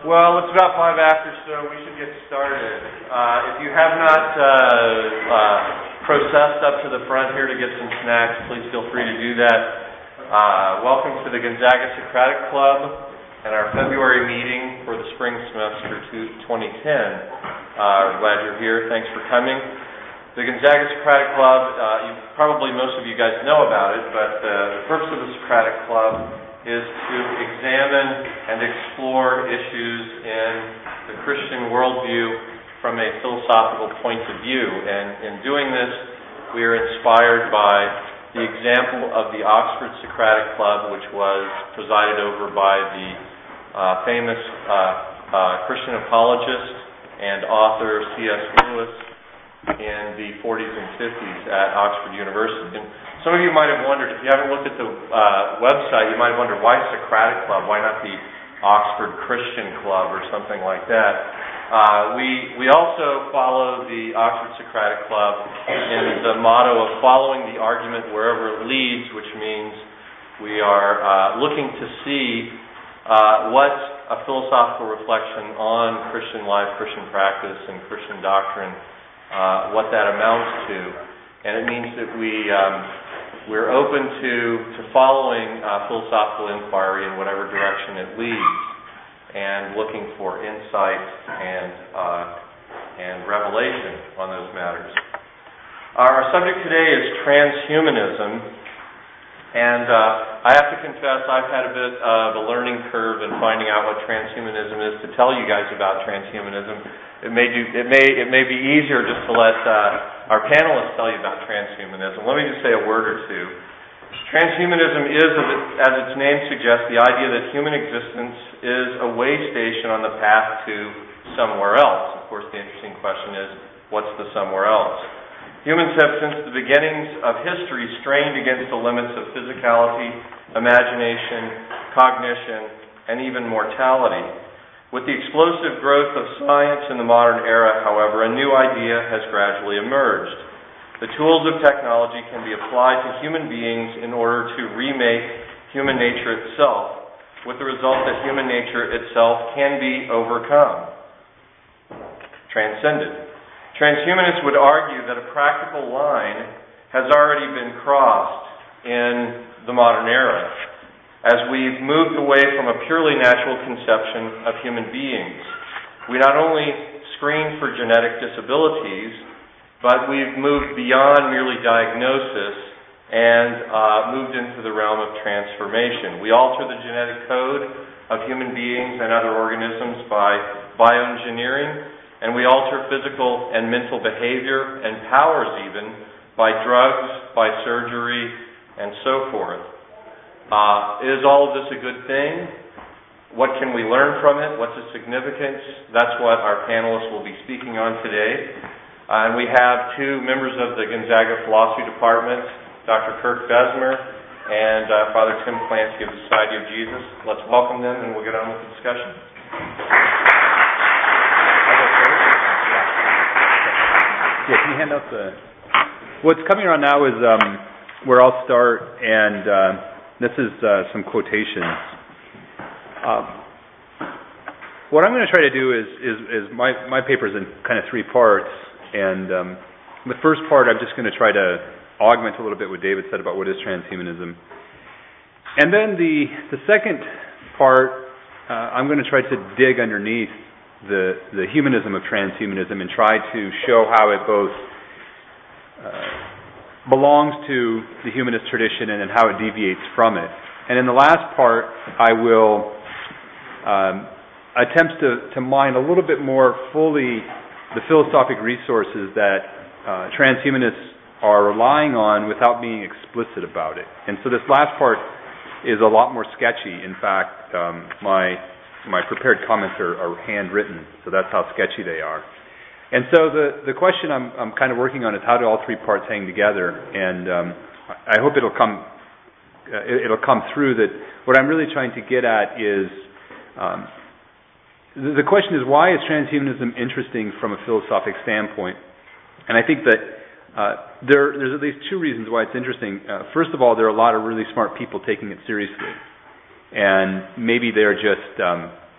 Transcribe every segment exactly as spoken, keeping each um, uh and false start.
Well, it's about five after, so we should get started. Uh, if you have not uh, uh, processed up to the front here to get some snacks, please feel free to do that. Uh, welcome to the Gonzaga Socratic Club and our February meeting for the spring semester twenty ten. Uh, glad you're here. Thanks for coming. The Gonzaga Socratic Club, uh, you, probably most of you guys know about it, but uh, the purpose of the Socratic Club is to examine and explore issues in the Christian worldview from a philosophical point of view. And in doing this, we are inspired by the example of the Oxford Socratic Club, which was presided over by the uh, famous uh, uh, Christian apologist and author C S Lewis in the forties and fifties at Oxford University. And some of you might have wondered, if you haven't looked at the uh, website, you might have wondered, why Socratic Club? Why not the Oxford Christian Club or something like that? Uh, we we also follow the Oxford Socratic Club in the motto of following the argument wherever it leads, which means we are uh, looking to see uh, what a philosophical reflection on Christian life, Christian practice, and Christian doctrine, uh, what that amounts to. And it means that we, um, we're open to, to following uh, philosophical inquiry in whatever direction it leads, and looking for insight and, uh, and revelation on those matters. Our subject today is transhumanism. And uh, I have to confess, I've had a bit of a learning curve in finding out what transhumanism is to tell you guys about transhumanism. It may do, it may it may be easier just to let uh, our panelists tell you about transhumanism. Let me just say a word or two. Transhumanism is, as its name suggests, the idea that human existence is a way station on the path to somewhere else. Of course, the interesting question is, what's the somewhere else? Humans have, since the beginnings of history, strained against the limits of physicality, imagination, cognition, and even mortality. With the explosive growth of science in the modern era, however, a new idea has gradually emerged. The tools of technology can be applied to human beings in order to remake human nature itself, with the result that human nature itself can be overcome, transcended. Transhumanists would argue that a practical line has already been crossed in the modern era, as we've moved away from a purely natural conception of human beings. We not only screen for genetic disabilities, but we've moved beyond merely diagnosis and uh, moved into the realm of transformation. We alter the genetic code of human beings and other organisms by bioengineering, and we alter physical and mental behavior and powers even by drugs, by surgery, and so forth. Uh, is all of this a good thing? What can we learn from it? What's its significance? That's what our panelists will be speaking on today. Uh, and we have two members of the Gonzaga Philosophy Department, Doctor Kirk Besmer and uh, Father Tim Clancy of the Society of Jesus. Let's welcome them, and we'll get on with the discussion. Yeah, can you hand out the... What's coming around now is um, where I'll start, and uh, this is uh, some quotations. Um, what I'm going to try to do is, is, is my, my paper is in kind of three parts, and um, the first part I'm just going to try to augment a little bit what David said about what is transhumanism. And then the, the second part, uh, I'm going to try to dig underneath the the humanism of transhumanism and try to show how it both uh, belongs to the humanist tradition and then how it deviates from it. And in the last part, I will um, attempt to, to mine a little bit more fully the philosophic resources that uh, transhumanists are relying on without being explicit about it. And so this last part is a lot more sketchy. In fact, um, my My prepared comments are, are handwritten, so that's how sketchy they are. And so the, the question I'm, I'm kind of working on is how do all three parts hang together? And um, I hope it'll come uh, it'll come through that what I'm really trying to get at is um, the, the question is, why is transhumanism interesting from a philosophic standpoint? And I think that uh, there there's at least two reasons why it's interesting. Uh, first of all, there are a lot of really smart people taking it seriously. And maybe they're just um,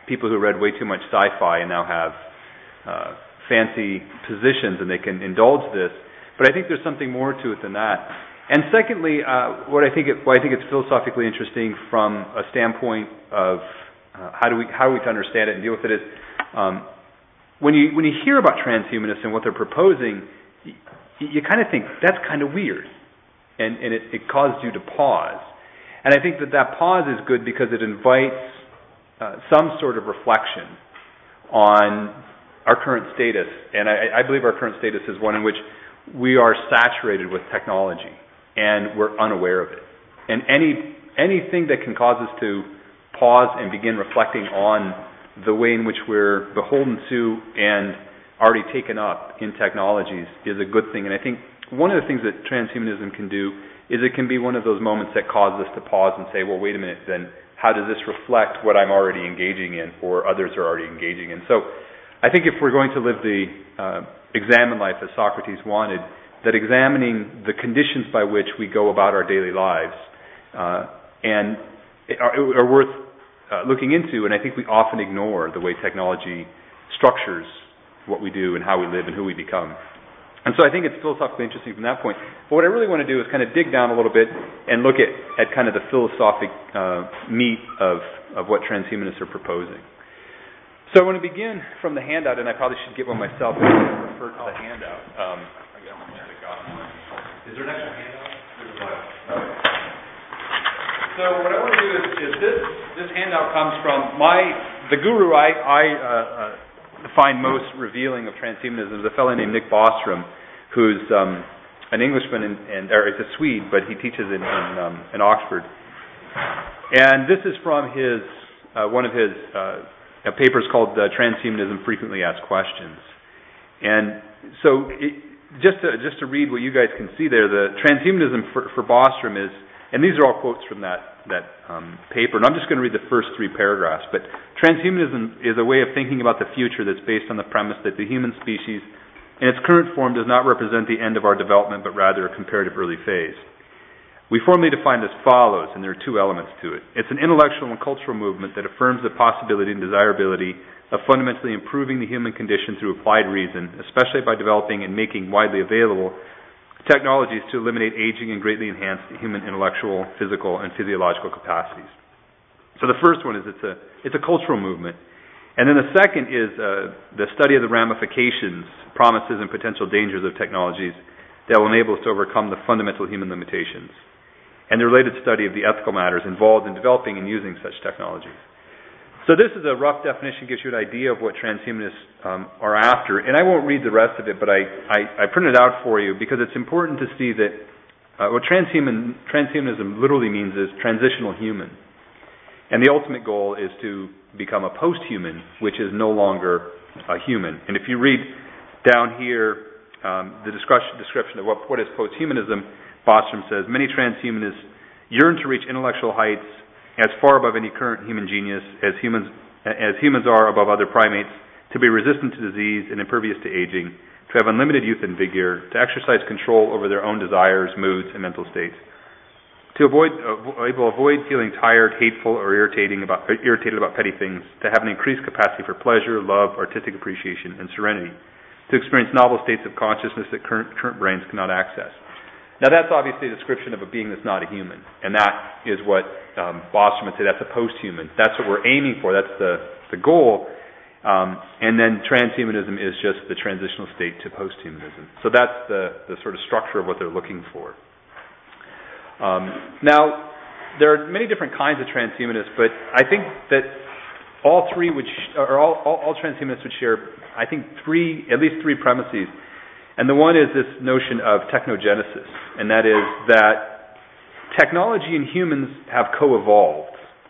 people who read way too much sci-fi and now have uh, fancy positions and they can indulge this. But I think there's something more to it than that. And secondly, uh, what I think it, why I think it's philosophically interesting from a standpoint of uh, how do we how are we to understand it and deal with it is um, when you when you hear about transhumanists and what they're proposing, you, you kind of think that's kind of weird, and and it, it causes you to pause. And I think that that pause is good because it invites uh, some sort of reflection on our current status. And I, I believe our current status is one in which we are saturated with technology, and we're unaware of it. And any anything that can cause us to pause and begin reflecting on the way in which we're beholden to and already taken up in technologies is a good thing. And I think one of the things that transhumanism can do is it can be one of those moments that causes us to pause and say, well, wait a minute, then how does this reflect what I'm already engaging in or others are already engaging in? So I think if we're going to live the uh, examine life as Socrates wanted, that examining the conditions by which we go about our daily lives uh, and are, are worth uh, looking into, and I think we often ignore the way technology structures what we do and how we live and who we become. And so I think it's philosophically interesting from that point. But what I really want to do is kind of dig down a little bit and look at, at kind of the philosophic uh, meat of, of what transhumanists are proposing. So I want to begin from the handout, and I probably should get one myself if I refer to the handout. Um, I got one. I got one. Is there an extra handout? There's one. Okay. So what I want to do is, is this this handout comes from my the guru I I uh, uh, find most revealing of transhumanism is a fellow named Nick Bostrom, who's um, an Englishman in, and or is a Swede, but he teaches in in, um, in Oxford. And this is from his uh, one of his uh, A paper is called uh, Transhumanism Frequently Asked Questions. And so it, just to just to read what you guys can see there, the transhumanism for, for Bostrom is, and these are all quotes from that, that um, paper, and I'm just going to read the first three paragraphs, but transhumanism is a way of thinking about the future that's based on the premise that the human species in its current form does not represent the end of our development, but rather a comparative early phase. We formally define it as follows, and there are two elements to it. It's an intellectual and cultural movement that affirms the possibility and desirability of fundamentally improving the human condition through applied reason, especially by developing and making widely available technologies to eliminate aging and greatly enhance the human intellectual, physical, and physiological capacities. So the first one is it's a it's a cultural movement. And then the second is uh, the study of the ramifications, promises, and potential dangers of technologies that will enable us to overcome the fundamental human limitations, and the related study of the ethical matters involved in developing and using such technologies. So this is a rough definition, gives you an idea of what transhumanists um, are after. And I won't read the rest of it, but I, I, I printed it out for you because it's important to see that uh, what transhuman, transhumanism literally means is transitional human. And the ultimate goal is to become a post-human, which is no longer a human. And if you read down here um, the description, description of what, what is post-humanism, Bostrom says, many transhumanists yearn to reach intellectual heights as far above any current human genius as humans as humans are above other primates, to be resistant to disease and impervious to aging, to have unlimited youth and vigor, to exercise control over their own desires, moods, and mental states, to avoid able avoid feeling tired, hateful, or irritating about irritated about petty things, to have an increased capacity for pleasure, love, artistic appreciation, and serenity, to experience novel states of consciousness that current current brains cannot access. Now that's obviously a description of a being that's not a human, and that is what um, Bostrom would say, that's a post-human. That's what we're aiming for, that's the, the goal, um, and then transhumanism is just the transitional state to post-humanism. So that's the, the sort of structure of what they're looking for. Um, now, there are many different kinds of transhumanists, but I think that all three would, sh- or all, all, all transhumanists would share, I think, three, at least three premises. And the one is this notion of technogenesis, and that is that technology and humans have co-evolved.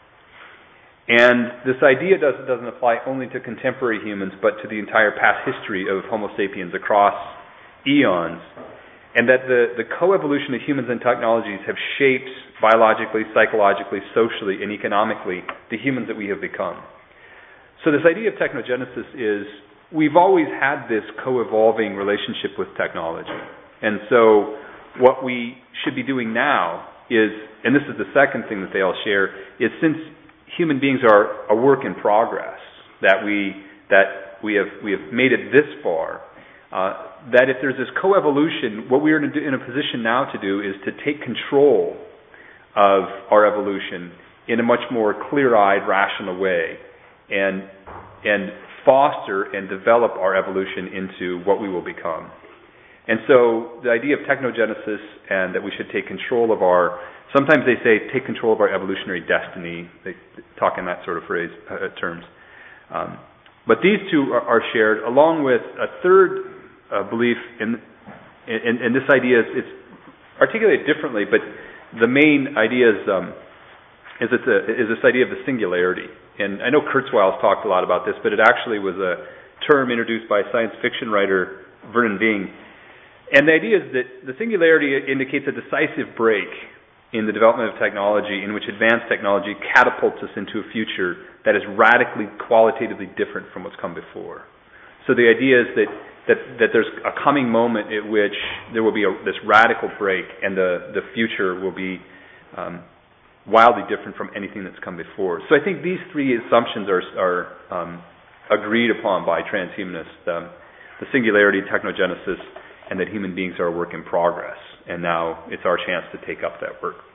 And this idea doesn't, doesn't apply only to contemporary humans, but to the entire past history of Homo sapiens across eons. And that the, the co-evolution of humans and technologies have shaped biologically, psychologically, socially, and economically the humans that we have become. So this idea of technogenesis is we've always had this co-evolving relationship with technology. And so what we should be doing now is, and this is the second thing that they all share, is since human beings are a work in progress, that we that we have we have made it this far. Uh, that if there's this coevolution, what we are in a, in a position now to do is to take control of our evolution in a much more clear-eyed, rational way, and and foster and develop our evolution into what we will become. And so the idea of technogenesis and that we should take control of our, sometimes they say take control of our evolutionary destiny. They talk in that sort of phrase, uh, terms. Um, but these two are, are shared along with a third uh, belief in, in, in this idea. Is, it's articulated differently, but the main idea is, um, is, it's a, is this idea of the singularity. And I know Kurzweil's talked a lot about this, but it actually was a term introduced by science fiction writer Vernon Ving. And the idea is that the singularity indicates a decisive break in the development of technology in which advanced technology catapults us into a future that is radically, qualitatively different from what's come before. So the idea is that that, that there's a coming moment at which there will be a, this radical break, and the, the future will be um, wildly different from anything that's come before. So I think these three assumptions are, are um, agreed upon by transhumanists, um, the singularity, technogenesis, and that human beings are a work in progress. And now it's our chance to take up that work.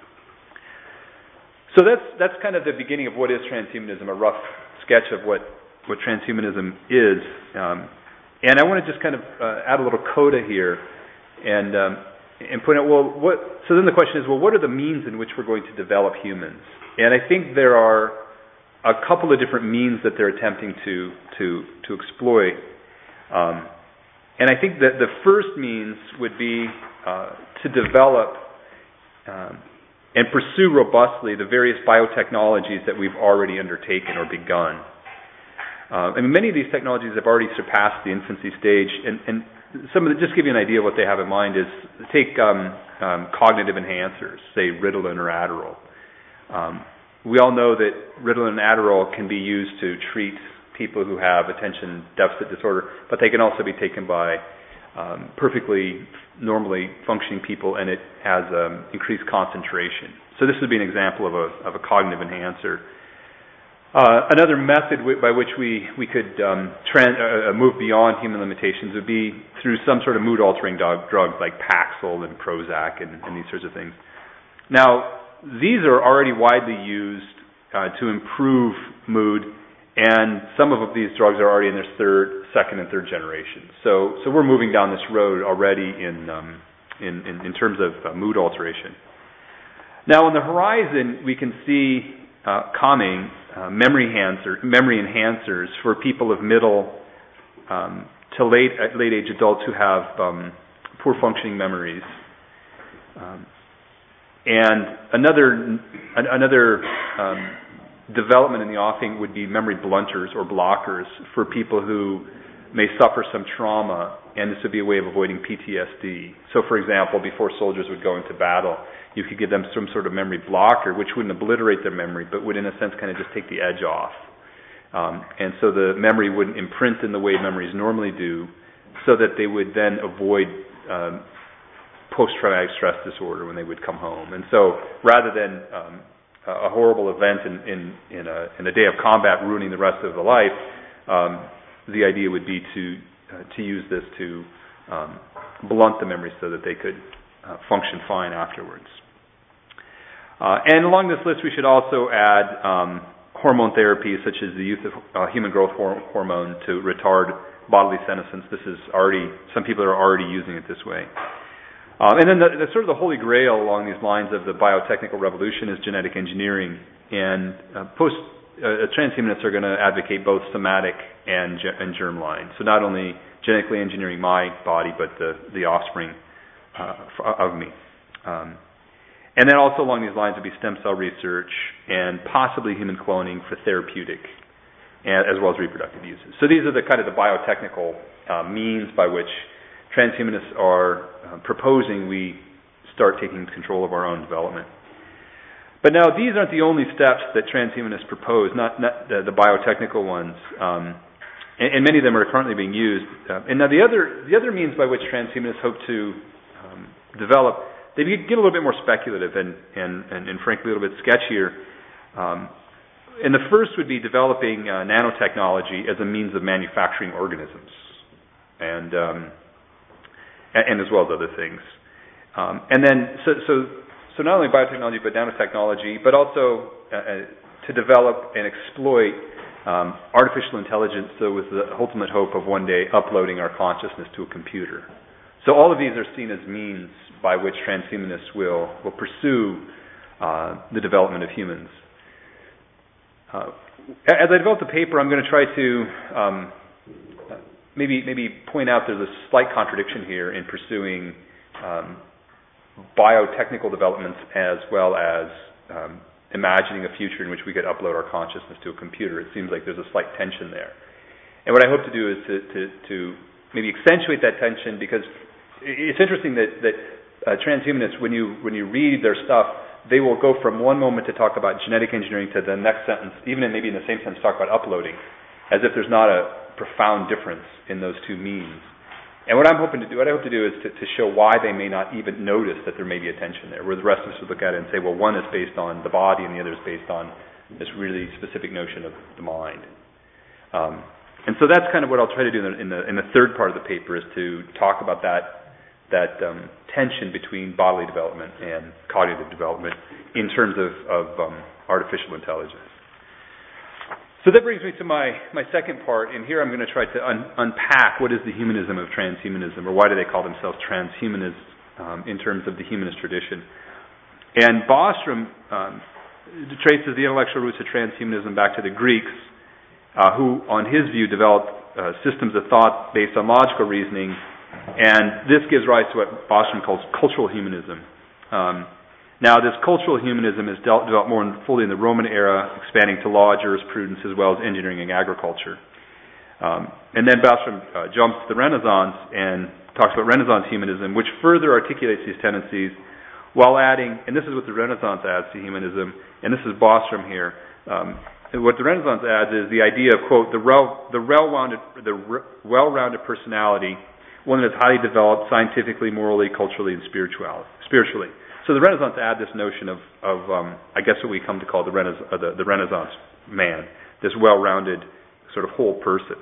So that's that's kind of the beginning of what is transhumanism, a rough sketch of what, what transhumanism is. Um, and I want to just kind of uh, add a little coda here and um, and point out, well, what? So then the question is, well, what are the means in which we're going to develop humans? And I think there are a couple of different means that they're attempting to to to exploit. Um, and I think that the first means would be uh, to develop um, and pursue robustly the various biotechnologies that we've already undertaken or begun. Uh, I mean, many of these technologies have already surpassed the infancy stage, and, and some of the, just give you an idea of what they have in mind is take um, um, cognitive enhancers, say Ritalin or Adderall. Um, we all know that Ritalin and Adderall can be used to treat people who have attention deficit disorder, but they can also be taken by um, perfectly normally functioning people, and it has um, increased concentration. So this would be an example of a, of a cognitive enhancer. Uh, another method w- by which we, we could um, trans- uh, move beyond human limitations would be through some sort of mood-altering dog- drugs like Paxil and Prozac and, and these sorts of things. Now, these are already widely used uh, to improve mood, and some of these drugs are already in their third, second, and third generation. So, so we're moving down this road already in um, in, in, in terms of uh, mood alteration. Now, on the horizon, we can see uh, coming uh, memory enhancer, memory enhancers for people of middle um, to late uh, late age adults who have um, poor functioning memories. Um, and another an, another um, development in the offing would be memory blunters or blockers for people who may suffer some trauma, and this would be a way of avoiding P T S D. So, for example, before soldiers would go into battle, you could give them some sort of memory blocker, which wouldn't obliterate their memory, but would, in a sense, kind of just take the edge off. Um, and so the memory wouldn't imprint in the way memories normally do, so that they would then avoid um, post-traumatic stress disorder when they would come home. And so, rather than um, a horrible event in, in, in, a, in a day of combat ruining the rest of the life, um, the idea would be to uh, to use this to um, blunt the memory so that they could uh, function fine afterwards. Uh, and along this list, we should also add um, hormone therapy, such as the use of uh, human growth hor- hormone to retard bodily senescence. This is already, some people are already using it this way. Um, and then the, the sort of the holy grail along these lines of the biotechnical revolution is genetic engineering. And uh, post uh, transhumanists are going to advocate both somatic and, ge- and germline. So not only genetically engineering my body, but the, the offspring uh, of me. Um, and then also along these lines would be stem cell research and possibly human cloning for therapeutic and, as well as reproductive uses. So these are the kind of the biotechnical uh, means by which transhumanists are uh, proposing we start taking control of our own development. But now these aren't the only steps that transhumanists propose, not, not the, the biotechnical ones, um, and, and many of them are currently being used. Uh, and now the other the other means by which transhumanists hope to um, develop, they get a little bit more speculative and, and, and, and frankly a little bit sketchier. Um, and the first would be developing uh, nanotechnology as a means of manufacturing organisms, and um, and, and as well as other things. Um, and then, so, so so not only biotechnology but nanotechnology, but also uh, to develop and exploit um, artificial intelligence. So, with the ultimate hope of one day uploading our consciousness to a computer. So, all of these are seen as means by which transhumanists will will pursue uh, the development of humans. Uh, as I develop the paper, I'm going to try to um, maybe maybe point out there's a slight contradiction here in pursuing um, biotechnical developments as well as um, imagining a future in which we could upload our consciousness to a computer. It seems like there's a slight tension there. And what I hope to do is to, to, to maybe accentuate that tension, because it's interesting that, that uh, transhumanists, when you when you read their stuff, they will go from one moment to talk about genetic engineering to the next sentence, even in, maybe in the same sentence, talk about uploading, as if there's not a profound difference in those two means. And what I'm hoping to do, what I hope to do is to, to show why they may not even notice that there may be a tension there, where the rest of us would look at it and say, well, one is based on the body and the other is based on this really specific notion of the mind. Um, and so that's kind of what I'll try to do in the, in the, in the third part of the paper, is to talk about that that um, tension between bodily development and cognitive development in terms of, of um, artificial intelligence. So that brings me to my, my second part, and here I'm going to try to un- unpack what is the humanism of transhumanism, or why do they call themselves transhumanists um, in terms of the humanist tradition. And Bostrom um, traces the intellectual roots of transhumanism back to the Greeks, uh, who, on his view, developed uh, systems of thought based on logical reasoning, and this gives rise to what Bostrom calls cultural humanism. Um, Now, this cultural humanism is dealt, developed more fully in the Roman era, expanding to law, jurisprudence, as well as engineering and agriculture. Um, and then Bostrom uh, jumps to the Renaissance and talks about Renaissance humanism, which further articulates these tendencies while adding, and this is what the Renaissance adds to humanism, and this is Bostrom here. Um, what the Renaissance adds is the idea of, quote, the, well, the well-rounded, the well-rounded personality, one that is highly developed scientifically, morally, culturally, and spiritually. So the Renaissance add this notion of, of um, I guess what we come to call the, Renaissance, uh, the, the Renaissance man, this well-rounded sort of whole person.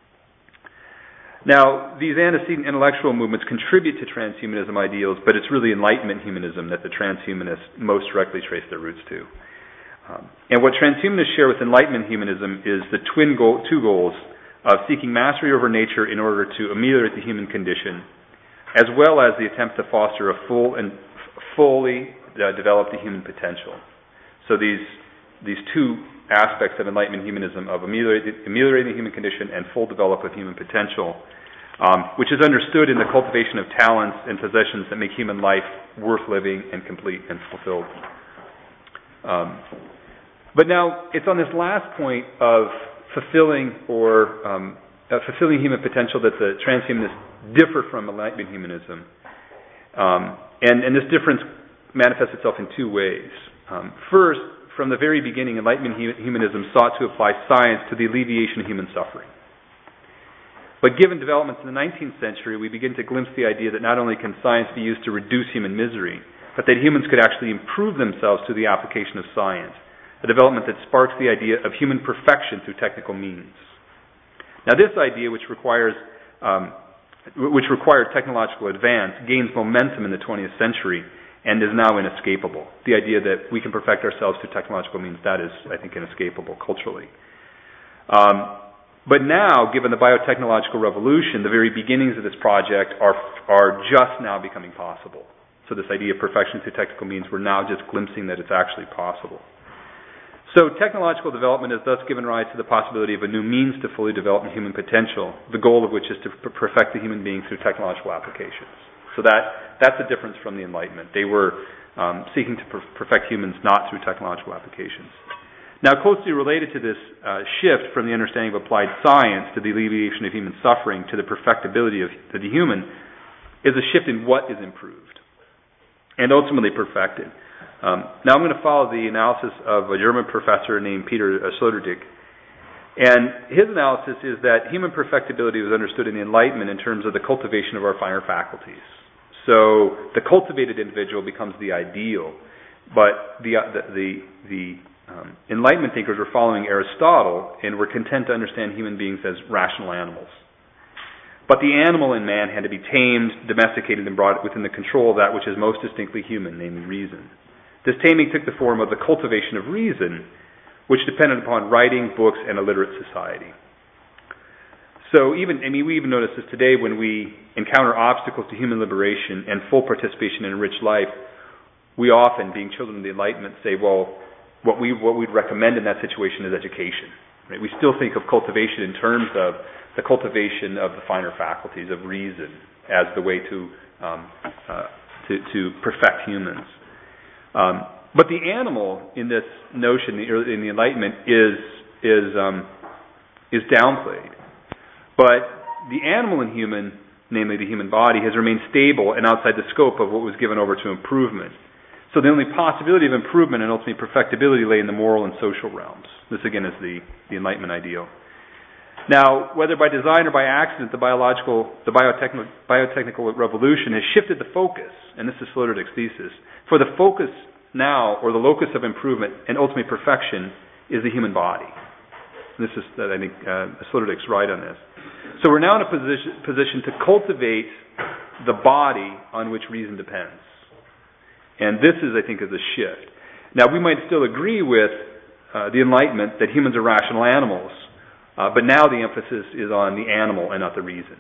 Now, these antecedent intellectual movements contribute to transhumanism ideals, but it's really Enlightenment humanism that the transhumanists most directly trace their roots to. Um, and what transhumanists share with Enlightenment humanism is the twin goal, two goals of seeking mastery over nature in order to ameliorate the human condition, as well as the attempt to foster a full and fully uh, develop the human potential. So these these two aspects of Enlightenment humanism, of ameliorating, ameliorating the human condition and full development of human potential, um, which is understood in the cultivation of talents and possessions that make human life worth living and complete and fulfilled. Um, but now it's on this last point of fulfilling or um, uh, fulfilling human potential that the transhumanists differ from Enlightenment humanism. Um, and, and this difference manifests itself in two ways. Um, first, from the very beginning, Enlightenment humanism sought to apply science to the alleviation of human suffering. But given developments in the nineteenth century, we begin to glimpse the idea that not only can science be used to reduce human misery, but that humans could actually improve themselves through the application of science, a development that sparks the idea of human perfection through technical means. Now, this idea, which requires um, which required technological advance, gains momentum in the twentieth century and is now inescapable. The idea that we can perfect ourselves through technological means, that is, I think, inescapable culturally. Um, but now, given the biotechnological revolution, the very beginnings of this project are are just now becoming possible. So this idea of perfection through technical means, we're now just glimpsing that it's actually possible. So technological development has thus given rise to the possibility of a new means to fully develop human potential, the goal of which is to perfect the human being through technological applications. So that that's a difference from the Enlightenment. They were um, seeking to per- perfect humans not through technological applications. Now, closely related to this uh, shift from the understanding of applied science to the alleviation of human suffering to the perfectibility of the human is a shift in what is improved and ultimately perfected. Um, now I'm going to follow the analysis of a German professor named Peter uh, Sloterdijk. And his analysis is that human perfectibility was understood in the Enlightenment in terms of the cultivation of our finer faculties. So the cultivated individual becomes the ideal, but the uh, the the, the um, Enlightenment thinkers were following Aristotle and were content to understand human beings as rational animals. But the animal in man had to be tamed, domesticated, and brought within the control of that which is most distinctly human, namely reason. This taming took the form of the cultivation of reason, which depended upon writing, books, and a literate society. So even, I mean, we even notice this today when we encounter obstacles to human liberation and full participation in a rich life. We often, being children of the Enlightenment, say, well, what we what we'd recommend in that situation is education. Right? We still think of cultivation in terms of the cultivation of the finer faculties of reason as the way to um, uh, to, to perfect humans. Um, but the animal in this notion, in the Enlightenment, is is um, is downplayed. But the animal in human, namely the human body, has remained stable and outside the scope of what was given over to improvement. So the only possibility of improvement and ultimately perfectibility lay in the moral and social realms. This, again, is the, the Enlightenment ideal. Now, whether by design or by accident, the biological, the biotechnical, biotechnical revolution has shifted the focus, and this is Sloterdijk's thesis, for the focus now, or the locus of improvement and ultimate perfection, is the human body. This is, I think, uh, Sloterdijk's right on this. So we're now in a position, position to cultivate the body on which reason depends. And this is, I think, is a shift. Now, we might still agree with uh, the Enlightenment that humans are rational animals, uh, but now the emphasis is on the animal and not the reason.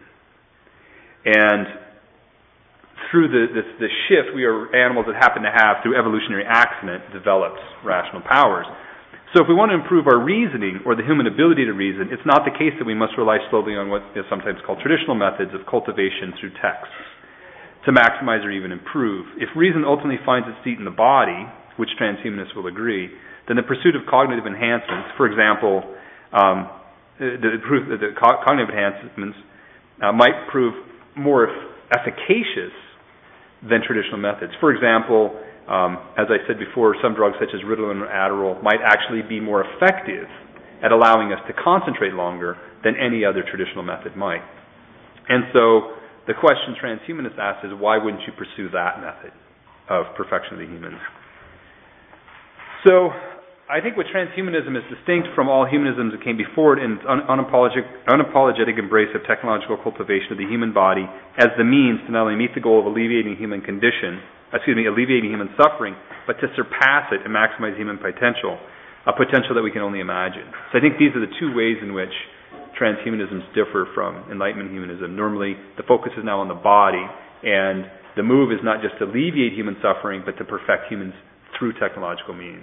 And through the, this, this shift, we are animals that happen to have, through evolutionary accident, developed rational powers. So if we want to improve our reasoning, or the human ability to reason, it's not the case that we must rely slowly on what is sometimes called traditional methods of cultivation through texts to maximize or even improve. If reason ultimately finds its seat in the body, which transhumanists will agree, then the pursuit of cognitive enhancements, for example, um, the, the, the cognitive enhancements uh, might prove more efficacious than traditional methods. For example, Um, as I said before, some drugs such as Ritalin or Adderall might actually be more effective at allowing us to concentrate longer than any other traditional method might. And so the question transhumanists ask is, why wouldn't you pursue that method of perfection of the humans? So I think what transhumanism is distinct from all humanisms that came before it in its un- unapologetic, unapologetic embrace of technological cultivation of the human body as the means to not only meet the goal of alleviating human condition, excuse me, alleviating human suffering, but to surpass it and maximize human potential, a potential that we can only imagine. So I think these are the two ways in which transhumanisms differ from Enlightenment humanism. Normally, the focus is now on the body, and the move is not just to alleviate human suffering, but to perfect humans through technological means.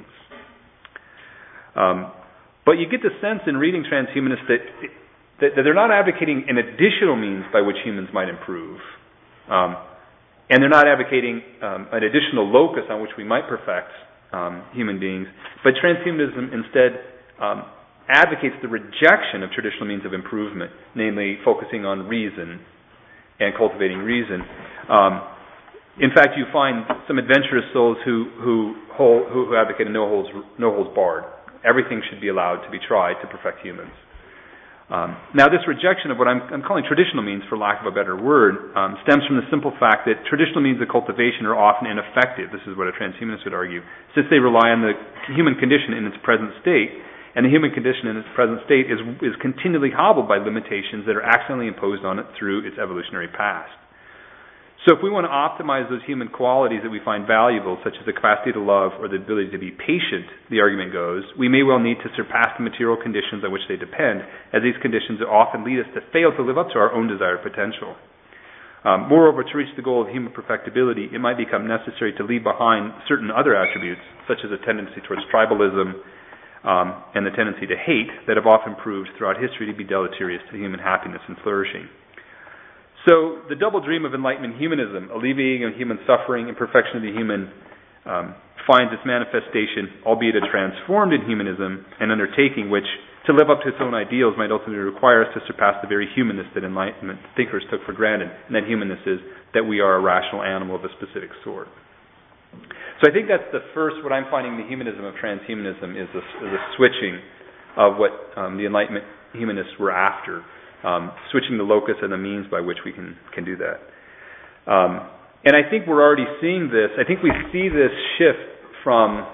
Um, but you get the sense in reading transhumanists that, that, that they're not advocating an additional means by which humans might improve. Um, And they're not advocating um, an additional locus on which we might perfect um, human beings, but transhumanism instead um, advocates the rejection of traditional means of improvement, namely focusing on reason and cultivating reason. Um, in fact, you find some adventurous souls who who, hold, who advocate a no holds no holds barred. Everything should be allowed to be tried to perfect humans. Um, now, this rejection of what I'm, I'm calling traditional means, for lack of a better word, um, stems from the simple fact that traditional means of cultivation are often ineffective. This is what a transhumanist would argue, since they rely on the human condition in its present state, and the human condition in its present state is, is continually hobbled by limitations that are accidentally imposed on it through its evolutionary past. So if we want to optimize those human qualities that we find valuable, such as the capacity to love or the ability to be patient, the argument goes, we may well need to surpass the material conditions on which they depend, as these conditions often lead us to fail to live up to our own desired potential. Um, moreover, to reach the goal of human perfectibility, it might become necessary to leave behind certain other attributes, such as a tendency towards tribalism um, and the tendency to hate, that have often proved throughout history to be deleterious to human happiness and flourishing. So the double dream of Enlightenment humanism, alleviating of human suffering and perfection of the human, um, finds its manifestation, albeit a transformed in humanism, an undertaking which, to live up to its own ideals, might ultimately require us to surpass the very humanness that Enlightenment thinkers took for granted. And that humanness is that we are a rational animal of a specific sort. So I think that's the first, what I'm finding the humanism of transhumanism is a, is a switching of what um, the Enlightenment humanists were after. Um, switching the locus and the means by which we can, can do that. Um, and I think we're already seeing this. I think we see this shift from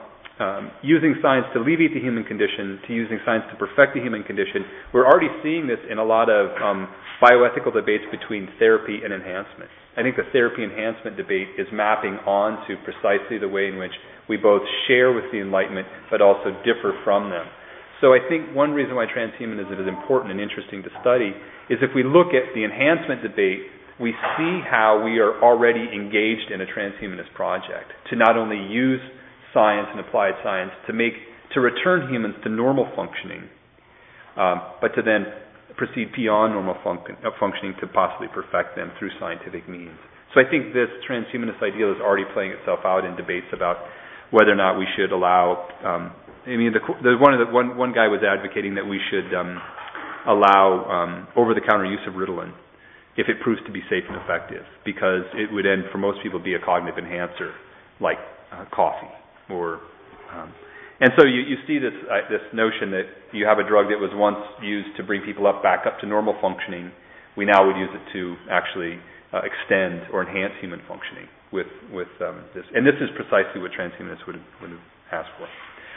um, using science to alleviate the human condition to using science to perfect the human condition. We're already seeing this in a lot of um, bioethical debates between therapy and enhancement. I think the therapy enhancement debate is mapping onto precisely the way in which we both share with the Enlightenment but also differ from them. So I think one reason why transhumanism is important and interesting to study is if we look at the enhancement debate, we see how we are already engaged in a transhumanist project to not only use science and applied science to make to return humans to normal functioning, um, but to then proceed beyond normal func- uh, functioning to possibly perfect them through scientific means. So I think this transhumanist ideal is already playing itself out in debates about whether or not we should allow. Um, I mean, the, the, one of the one one guy was advocating that we should um, allow um, over-the-counter use of Ritalin if it proves to be safe and effective, because it would then, for most people, be a cognitive enhancer, like uh, coffee. Or, um, and so you, you see this uh, this notion that you have a drug that was once used to bring people up back up to normal functioning. We now would use it to actually uh, extend or enhance human functioning with with um, this. And this is precisely what transhumanists would would have asked for.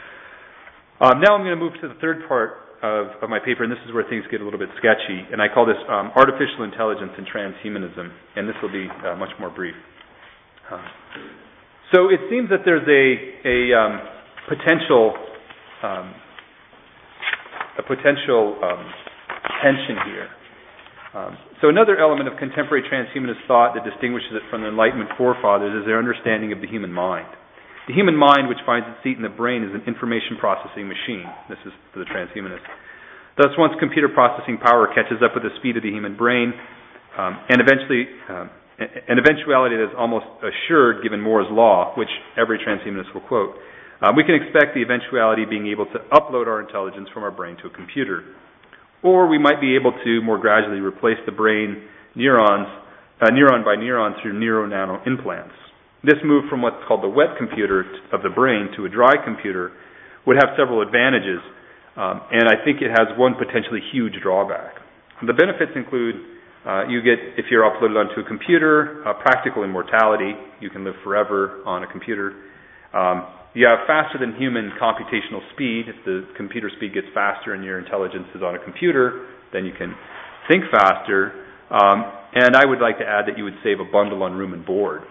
Um, now I'm going to move to the third part of, of my paper, and this is where things get a little bit sketchy. And I call this um, artificial intelligence and transhumanism. And this will be uh, much more brief. Uh, So it seems that there's a a um, potential um, a potential um, tension here. Um, so another element of contemporary transhumanist thought that distinguishes it from the Enlightenment forefathers is their understanding of the human mind. The human mind, which finds its seat in the brain, is an information processing machine. This is for the transhumanists. Thus, once computer processing power catches up with the speed of the human brain, um, and eventually um, an eventuality that is almost assured given Moore's law, which every transhumanist will quote, uh, we can expect the eventuality of being able to upload our intelligence from our brain to a computer. Or we might be able to more gradually replace the brain neurons, uh, neuron by neuron through neuro-nano implants. This move from what's called the wet computer of the brain to a dry computer would have several advantages, um, and I think it has one potentially huge drawback. The benefits include Uh, you get, if you're uploaded onto a computer, uh, practical immortality. You can live forever on a computer. Um, you have faster than human computational speed. If the computer speed gets faster and your intelligence is on a computer, then you can think faster. Um, and I would like to add that you would save a bundle on room and board.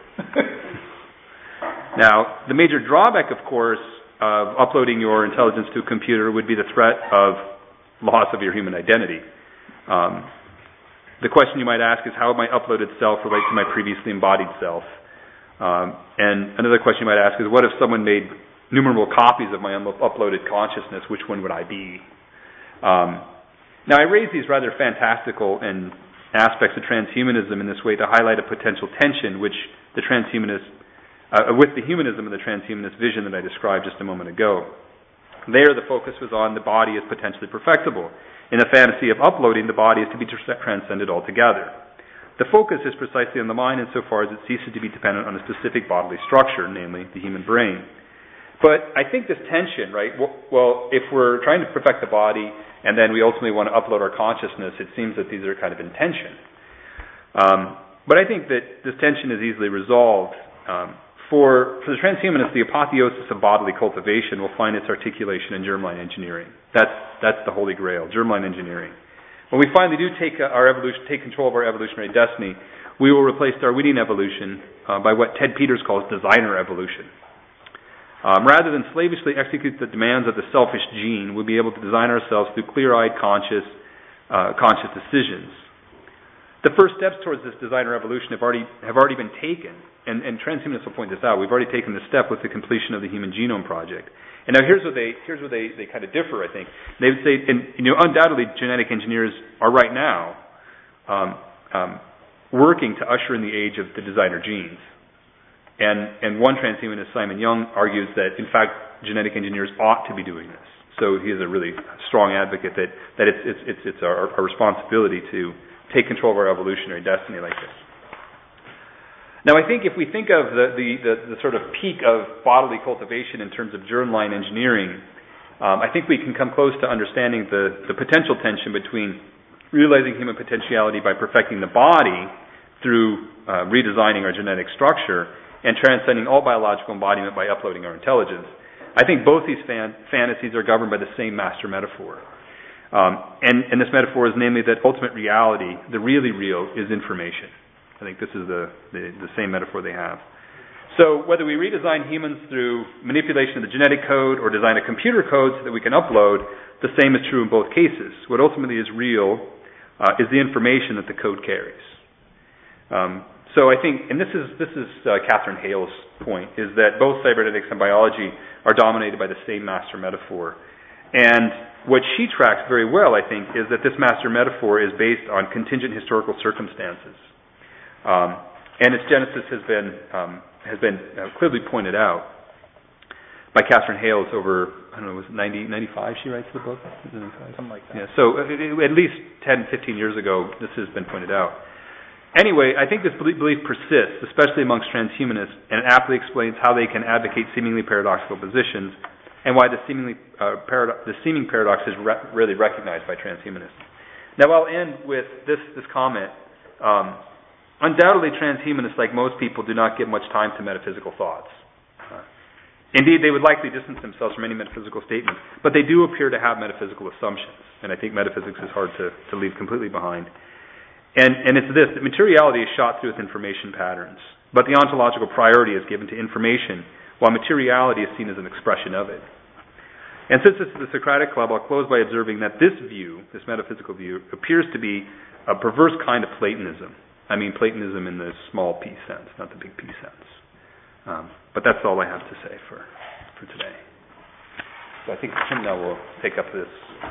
Now, the major drawback, of course, of uploading your intelligence to a computer would be the threat of loss of your human identity. Um, The question you might ask is, how would my uploaded self relate to my previously embodied self? Um, and another question you might ask is, what if someone made numerable copies of my un- uploaded consciousness? Which one would I be? Um, now, I raise these rather fantastical and aspects of transhumanism in this way to highlight a potential tension which the transhumanist, uh, with the humanism of the transhumanist vision that I described just a moment ago. There, the focus was on the body as potentially perfectible. In the fantasy of uploading, the body is to be transcended altogether. The focus is precisely on the mind insofar as it ceases to be dependent on a specific bodily structure, namely the human brain. But I think this tension, right, well, if we're trying to perfect the body and then we ultimately want to upload our consciousness, it seems that these are kind of in tension. Um, but I think that this tension is easily resolved. Um, For, for the transhumanists, the apotheosis of bodily cultivation will find its articulation in germline engineering. That's that's the holy grail, germline engineering. When we finally do take our evolution, take control of our evolutionary destiny, we will replace Darwinian evolution uh, by what Ted Peters calls designer evolution. Um, rather than slavishly execute the demands of the selfish gene, we'll be able to design ourselves through clear-eyed, conscious, uh, conscious decisions. The first steps towards this designer evolution have already have already been taken, and, and transhumanists will point this out. We've already taken this step with the completion of the Human Genome Project. And now here's where they here's where they, they kind of differ, I think. They would say, and you know, undoubtedly genetic engineers are right now um, um, working to usher in the age of the designer genes. And and one transhumanist, Simon Young, argues that in fact genetic engineers ought to be doing this. So he is a really strong advocate that that it's it's it's, it's our, our responsibility to take control of our evolutionary destiny like this. Now, I think if we think of the, the, the, the sort of peak of bodily cultivation in terms of germline engineering, um, I think we can come close to understanding the, the potential tension between realizing human potentiality by perfecting the body through uh, redesigning our genetic structure and transcending all biological embodiment by uploading our intelligence. I think both these fan- fantasies are governed by the same master metaphor. Um, and, and this metaphor is namely that ultimate reality, the really real, is information. I think this is the, the, the same metaphor they have. So whether we redesign humans through manipulation of the genetic code or design a computer code so that we can upload, the same is true in both cases. What ultimately is real uh, is the information that the code carries. Um, so I think, and this is this is uh, Catherine Hale's point, is that both cybernetics and biology are dominated by the same master metaphor. And what she tracks very well, I think, is that this master metaphor is based on contingent historical circumstances. Um, and its genesis has been um, has been uh, clearly pointed out by Catherine Hales over, I don't know, was it ninety, ninety-five she writes the book? Something like that. Yeah, so uh, at least ten, fifteen years ago, this has been pointed out. Anyway, I think this belief persists, especially amongst transhumanists, and it aptly explains how they can advocate seemingly paradoxical positions and why the seemingly uh, parado- the seeming paradox is re- really recognized by transhumanists. Now, I'll end with this, this comment. Um, Undoubtedly, transhumanists, like most people, do not give much time to metaphysical thoughts. Uh, indeed, they would likely distance themselves from any metaphysical statements, but they do appear to have metaphysical assumptions, and I think metaphysics is hard to, to leave completely behind. And, and it's this, that materiality is shot through with information patterns, but the ontological priority is given to information, while materiality is seen as an expression of it. And since this is the Socratic Club, I'll close by observing that this view, this metaphysical view, appears to be a perverse kind of Platonism. I mean Platonism in the small p sense, not the big P sense. Um, but that's all I have to say for, for today. So I think Tim now will take up this.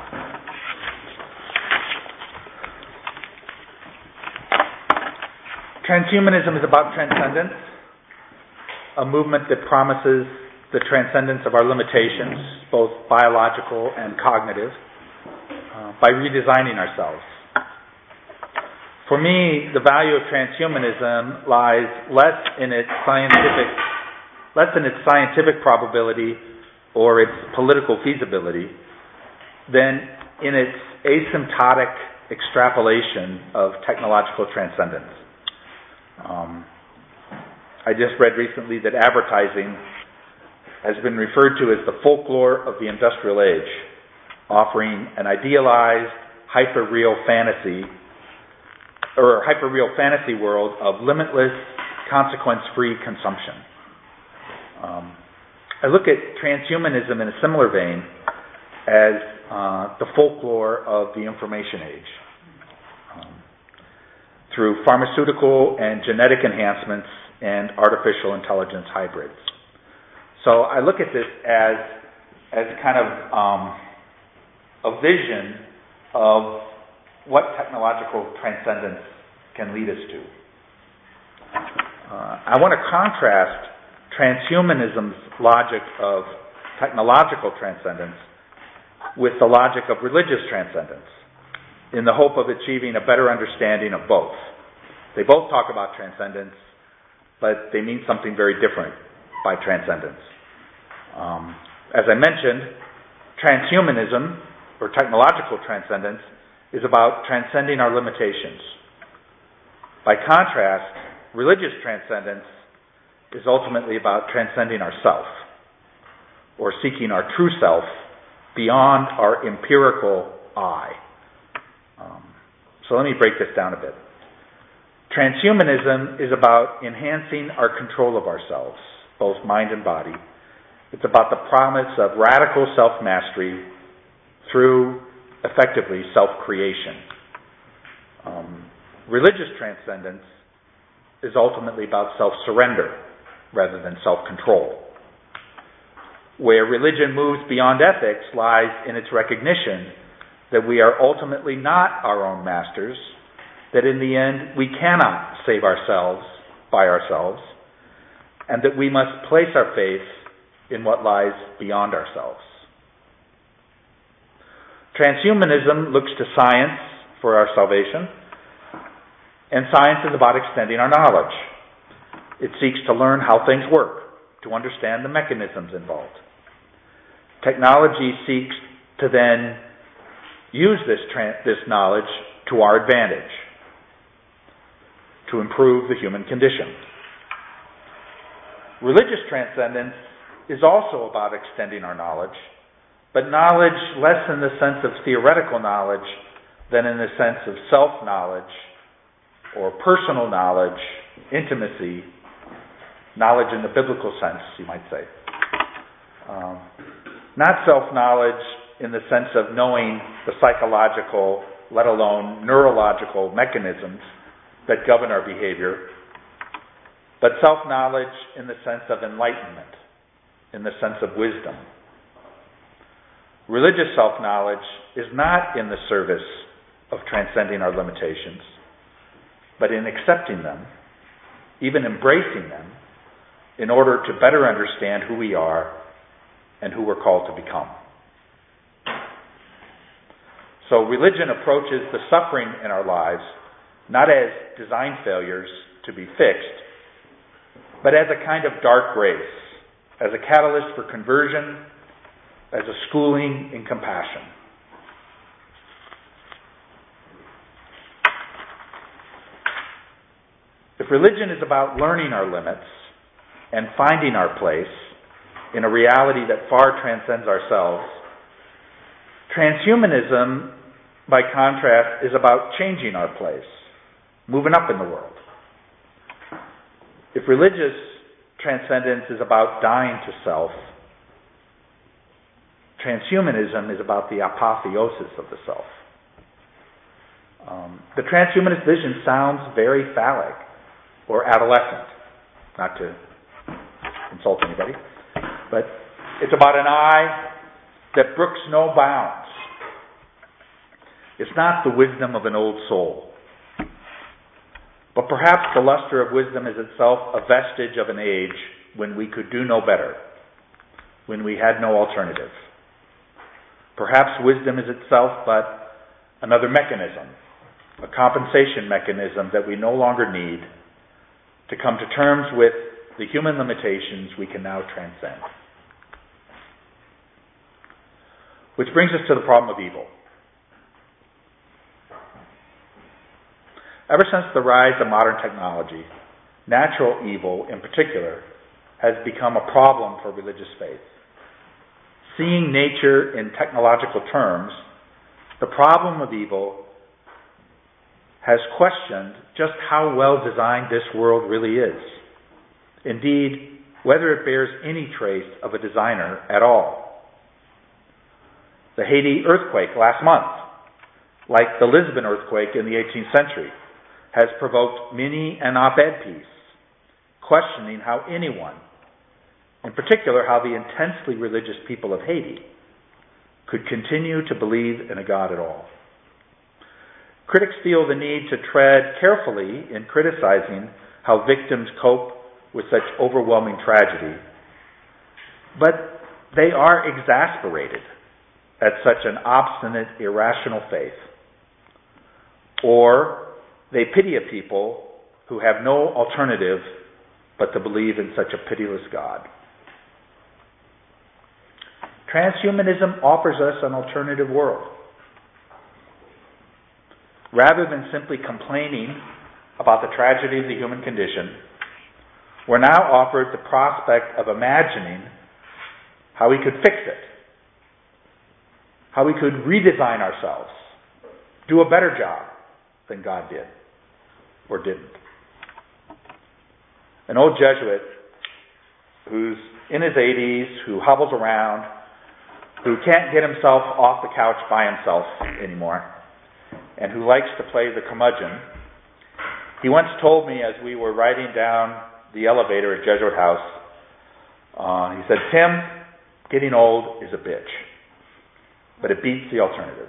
Transhumanism is about transcendence, a movement that promises the transcendence of our limitations, both biological and cognitive, uh, by redesigning ourselves. For me, the value of transhumanism lies less in its scientific, less in its scientific probability or its political feasibility than in its asymptotic extrapolation of technological transcendence. Um, I just read recently that advertising has been referred to as the folklore of the industrial age, offering an idealized, hyper-real fantasy or a hyper-real fantasy world of limitless, consequence-free consumption. Um, I look at transhumanism in a similar vein as uh, the folklore of the information age. Um, through pharmaceutical and genetic enhancements and artificial intelligence hybrids. So I look at this as, as kind of um, a vision of what technological transcendence can lead us to. Uh, I want to contrast transhumanism's logic of technological transcendence with the logic of religious transcendence in the hope of achieving a better understanding of both. They both talk about transcendence, but they mean something very different by transcendence. Um, as I mentioned, transhumanism, or technological transcendence, is about transcending our limitations. By contrast, religious transcendence is ultimately about transcending ourself, or seeking our true self beyond our empirical I. Um, so let me break this down a bit. Transhumanism is about enhancing our control of ourselves, both mind and body. It's about the promise of radical self-mastery through, effectively, self-creation. Um, religious transcendence is ultimately about self-surrender rather than self-control. Where religion moves beyond ethics lies in its recognition that we are ultimately not our own masters, that in the end we cannot save ourselves by ourselves, and that we must place our faith in what lies beyond ourselves. Transhumanism looks to science for our salvation, and science is about extending our knowledge. It seeks to learn how things work, to understand the mechanisms involved. Technology seeks to then use this, tra- this knowledge to our advantage, to improve the human condition. Religious transcendence is also about extending our knowledge, but knowledge less in the sense of theoretical knowledge than in the sense of self-knowledge or personal knowledge, intimacy, knowledge in the biblical sense, you might say. Um, not self-knowledge in the sense of knowing the psychological, let alone neurological mechanisms that govern our behavior, but self-knowledge in the sense of enlightenment, in the sense of wisdom. Religious self-knowledge is not in the service of transcending our limitations, but in accepting them, even embracing them, in order to better understand who we are and who we're called to become. So religion approaches the suffering in our lives not as design failures to be fixed, but as a kind of dark grace, as a catalyst for conversion, as a schooling in compassion. If religion is about learning our limits and finding our place in a reality that far transcends ourselves, transhumanism, by contrast, is about changing our place, moving up in the world. If religious transcendence is about dying to self, transhumanism is about the apotheosis of the self. Um, the transhumanist vision sounds very phallic or adolescent, not to insult anybody, but it's about an I that brooks no bounds. It's not the wisdom of an old soul, but perhaps the luster of wisdom is itself a vestige of an age when we could do no better, when we had no alternative. Perhaps wisdom is itself but another mechanism, a compensation mechanism that we no longer need to come to terms with the human limitations we can now transcend. Which brings us to the problem of evil. Ever since the rise of modern technology, natural evil in particular has become a problem for religious faith. Seeing nature in technological terms, the problem of evil has questioned just how well designed this world really is. Indeed, whether it bears any trace of a designer at all. The Haiti earthquake last month, like the Lisbon earthquake in the eighteenth century, has provoked many an op-ed piece questioning how anyone, in particular how the intensely religious people of Haiti, could continue to believe in a God at all. Critics feel the need to tread carefully in criticizing how victims cope with such overwhelming tragedy, but they are exasperated at such an obstinate, irrational faith. Or they pity a people who have no alternative but to believe in such a pitiless God. Transhumanism offers us an alternative world. Rather than simply complaining about the tragedy of the human condition, we're now offered the prospect of imagining how we could fix it, how we could redesign ourselves, do a better job than God did or didn't. An old Jesuit who's in his eighties, who hobbles around, who can't get himself off the couch by himself anymore, and who likes to play the curmudgeon, he once told me as we were riding down the elevator at Jesuit House, uh, he said, "Tim, getting old is a bitch, but it beats the alternative."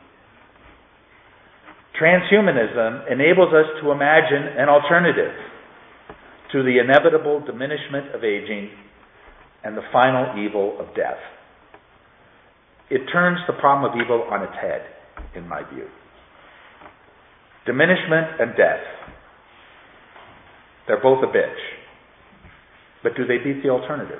Transhumanism enables us to imagine an alternative to the inevitable diminishment of aging and the final evil of death. It turns the problem of evil on its head, in my view. Diminishment and death, they're both a bitch. But do they beat the alternative?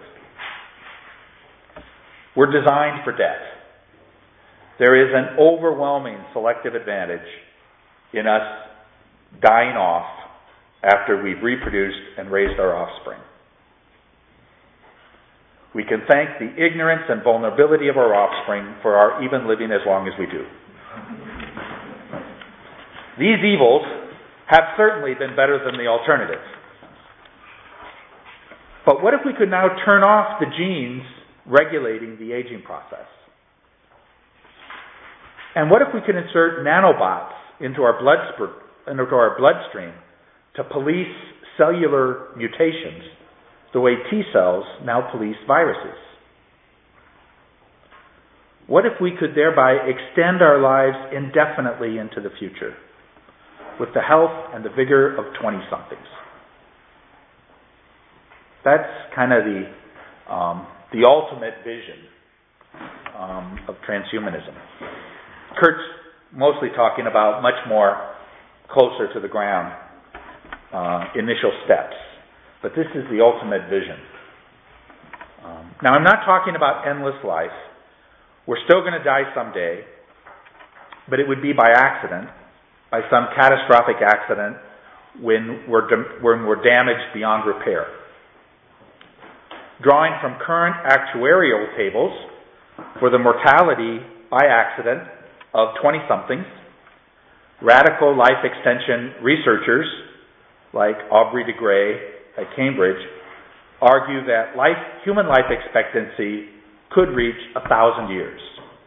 We're designed for death. There is an overwhelming selective advantage in us dying off after we've reproduced and raised our offspring. we can thank the ignorance and vulnerability of our offspring for our even living as long as we do. These evils have certainly been better than the alternative. But what if we could now turn off the genes regulating the aging process? And what if we could insert nanobots into our blood into our bloodstream to police cellular mutations the way T cells now police viruses? What if we could thereby extend our lives indefinitely into the future with the health and the vigor of twenty-somethings? That's kind of the um, the ultimate vision um, of transhumanism. Kurt's mostly talking about much more closer to the ground uh, initial steps, but this is the ultimate vision. Um, now, I'm not talking about endless life. We're still going to die someday, but it would be by accident, by some catastrophic accident when we're, da- when we're damaged beyond repair. Drawing from current actuarial tables for the mortality by accident of twenty-somethings, radical life extension researchers like Aubrey de Grey at Cambridge argue that life, human life expectancy could reach a thousand years.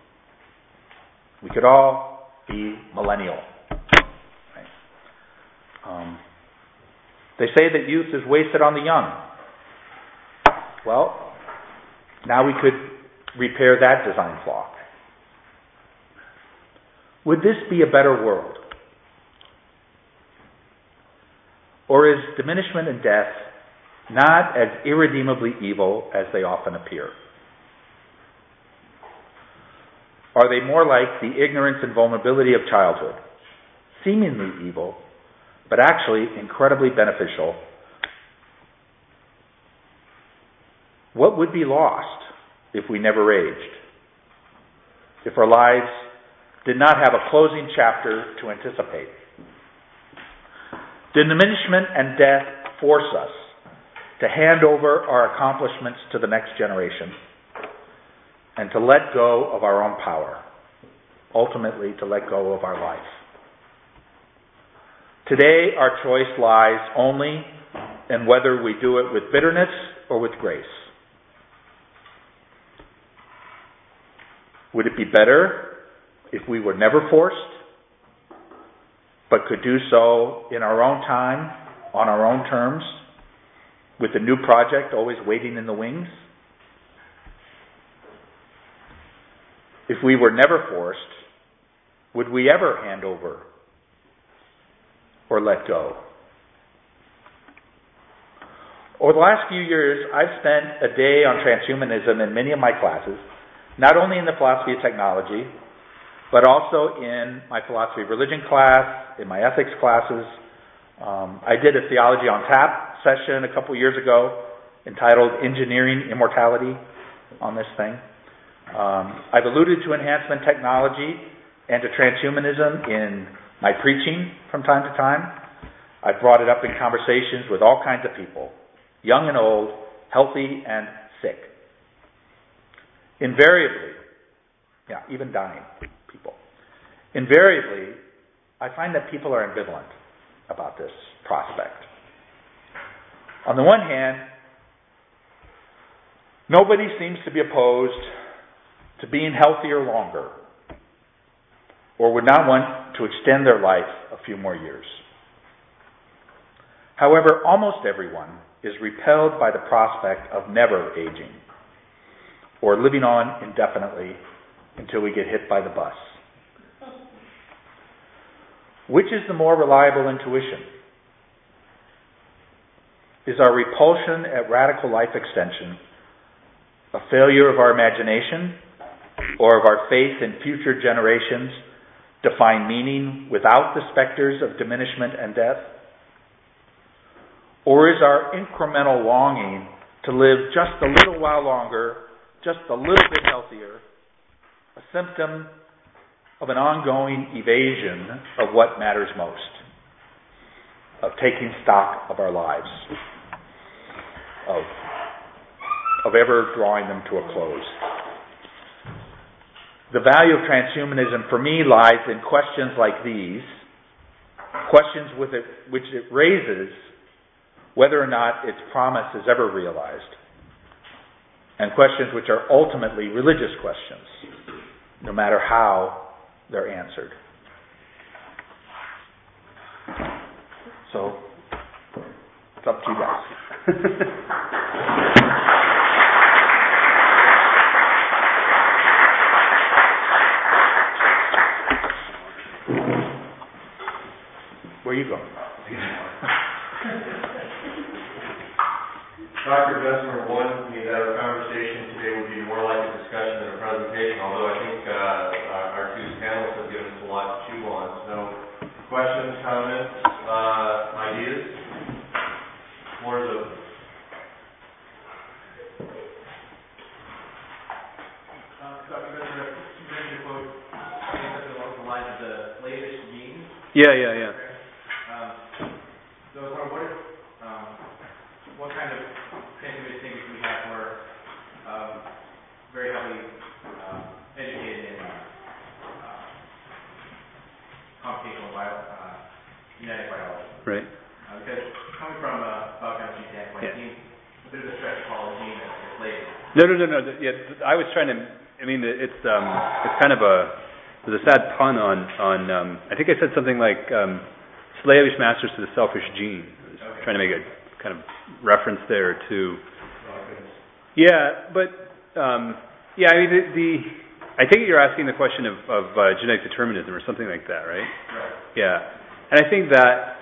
We could all be millennial. Right? Um, they say that youth is wasted on the young. Well, now we could repair that design flaw. Would this be a better world? Or is diminishment and death not as irredeemably evil as they often appear? Are they more like the ignorance and vulnerability of childhood, seemingly evil, but actually incredibly beneficial? What would be lost if we never aged? If our lives did not have a closing chapter to anticipate? Did diminishment and death force us to hand over our accomplishments to the next generation and to let go of our own power, ultimately to let go of our life? Today, our choice lies only in whether we do it with bitterness or with grace. Would it be better if we were never forced, but could do so in our own time, on our own terms, with a new project always waiting in the wings? If we were never forced, would we ever hand over or let go? Over the last few years, I've spent a day on transhumanism in many of my classes, not only in the philosophy of technology, but also in my philosophy of religion class, in my ethics classes. Um, I did a Theology on Tap session a couple years ago entitled Engineering Immortality on this thing. Um, I've alluded to enhancement technology and to transhumanism in my preaching from time to time. I've brought it up in conversations with all kinds of people, young and old, healthy and sick. Invariably, yeah, even dying people. Invariably, I find that people are ambivalent about this prospect. On the one hand, nobody seems to be opposed to being healthier longer, or would not want to extend their life a few more years. However, almost everyone is repelled by the prospect of never aging, or living on indefinitely until we get hit by the bus. Which is the more reliable intuition? Is our repulsion at radical life extension a failure of our imagination or of our faith in future generations to find meaning without the specters of diminishment and death? Or is our incremental longing to live just a little while longer, just a little bit healthier, a symptom of an ongoing evasion of what matters most, of taking stock of our lives, of of ever drawing them to a close. The value of transhumanism for me lies in questions like these, questions with it, which it raises whether or not its promise is ever realized, and questions which are ultimately religious questions, no matter how they're answered. So, it's up to you guys. Where are you going? Doctor Bessemer, one, you know, our conversation today would be more like a discussion than a presentation, although I think uh, our, our two panelists have given us a lot to chew on. So, questions, comments, uh, ideas? Floor is open. Uh, Doctor Bessemer, you mentioned a quote, I think something along the lines of the slavish genes. Yeah, yeah, yeah. Um, so, what, if, um, what kind of transhumanist thinkers do we have who are um, very heavily uh, educated in uh, computational bio, uh, genetic biology? Right. Uh, because coming from a biochemistry standpoint, Yeah. it seems a bit of a stretch to call a gene as slavish. No, no, no, no. th- Yeah, th- I was trying to. I mean, it's um, it's kind of a. There's a sad pun on on. Um, I think I said something like um, slavish masters to the selfish gene. I was Okay. trying to make a kind of reference there to. Yeah, but um, yeah, I mean the, the. I think you're asking the question of, of uh, genetic determinism or something like that, right? Right. Yeah, and I think that.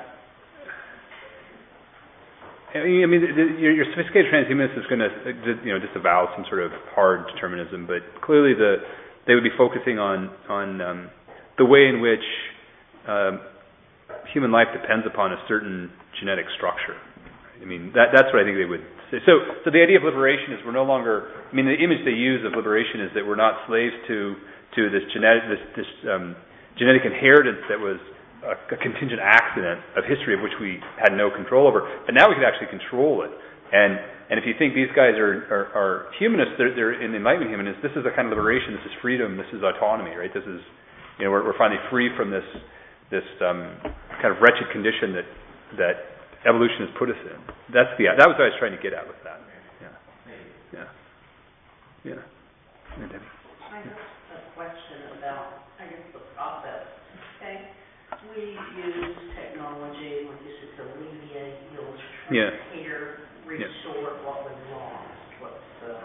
I mean, I mean the, the, your, your sophisticated transhumanist is going to, you know, disavow some sort of hard determinism, but clearly the they would be focusing on on um, the way in which um, human life depends upon a certain genetic structure. I mean, that that's what I think they would say. So, so the idea of liberation is we're no longer. I mean, the image they use of liberation is that we're not slaves to to this genetic this this um, genetic inheritance that was a, a contingent accident of history of which we had no control over, but now we can actually control it. And and if you think these guys are are, are humanists, they're, they're in enlightenment humanists. This is a kind of liberation. This is freedom. This is autonomy, right? This is, you know, we're, we're finally free from this this um, kind of wretched condition that that evolution has put us in. That's the that was what I was trying to get at with that. Yeah, yeah, yeah. yeah. I have a question about, I guess, the process. Okay, we use technology, like you said, to alleviate ills, Yeah. repair, Yeah. restore what was lost. What's uh,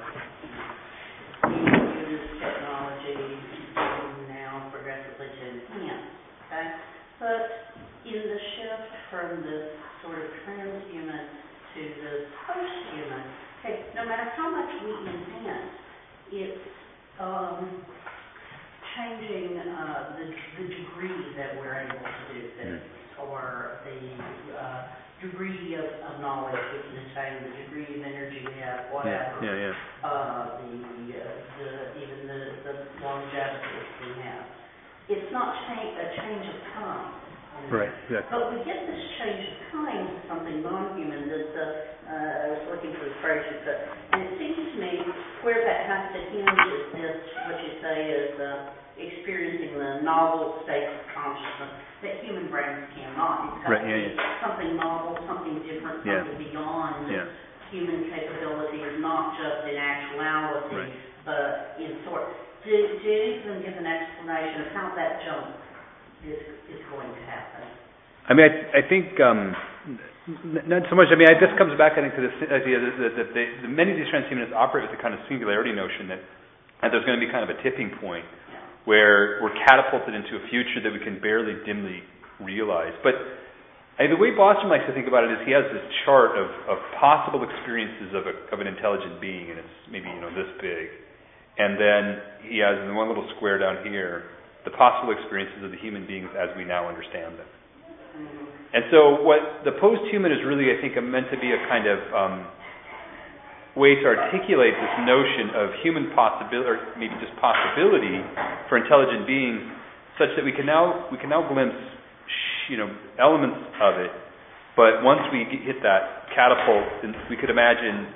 we use technology now progressively to enhance. Okay, but in the shift from this sort of transhuman to this post-human, okay, no matter how much we enhance, it's um, changing uh, the, the degree that we're able to do things, or the uh, degree of, of knowledge we can attain, the degree of energy we have, whatever. Yeah, yeah, yeah. Uh, the, uh, the even the, the longevity we have. It's not change, a change of kind. Right, exactly. But we get this change of kind to something non-human. That the, uh, I was looking for the phrase, but, and it seems to me where that has to hinge is this, what you say is uh, experiencing the novel state of consciousness that human brains cannot. It's got Right, to yeah, be yeah. something novel, something different, Yeah. something beyond Yeah. human capability, not just in actuality, Right. but in sort. Do, do you even give an explanation of how that jump is is going to happen? I mean, I, I think um, n- not so much. I mean, I, this comes back, I think, to this idea that, that, that they, that many of these transhumanists operate with the kind of singularity notion that, that there's going to be kind of a tipping point where we're catapulted into a future that we can barely dimly realize. But I mean, the way Bostrom likes to think about it is he has this chart of, of possible experiences of, a, of an intelligent being, and it's maybe, you know, this big. And then he has in one little square down here the possible experiences of the human beings as we now understand them. And so what the post-human is really, I think, meant to be a kind of um, way to articulate this notion of human possibility, or maybe just possibility, for intelligent beings, such that we can now we can now glimpse, you know, elements of it. But once we hit that catapult, we could imagine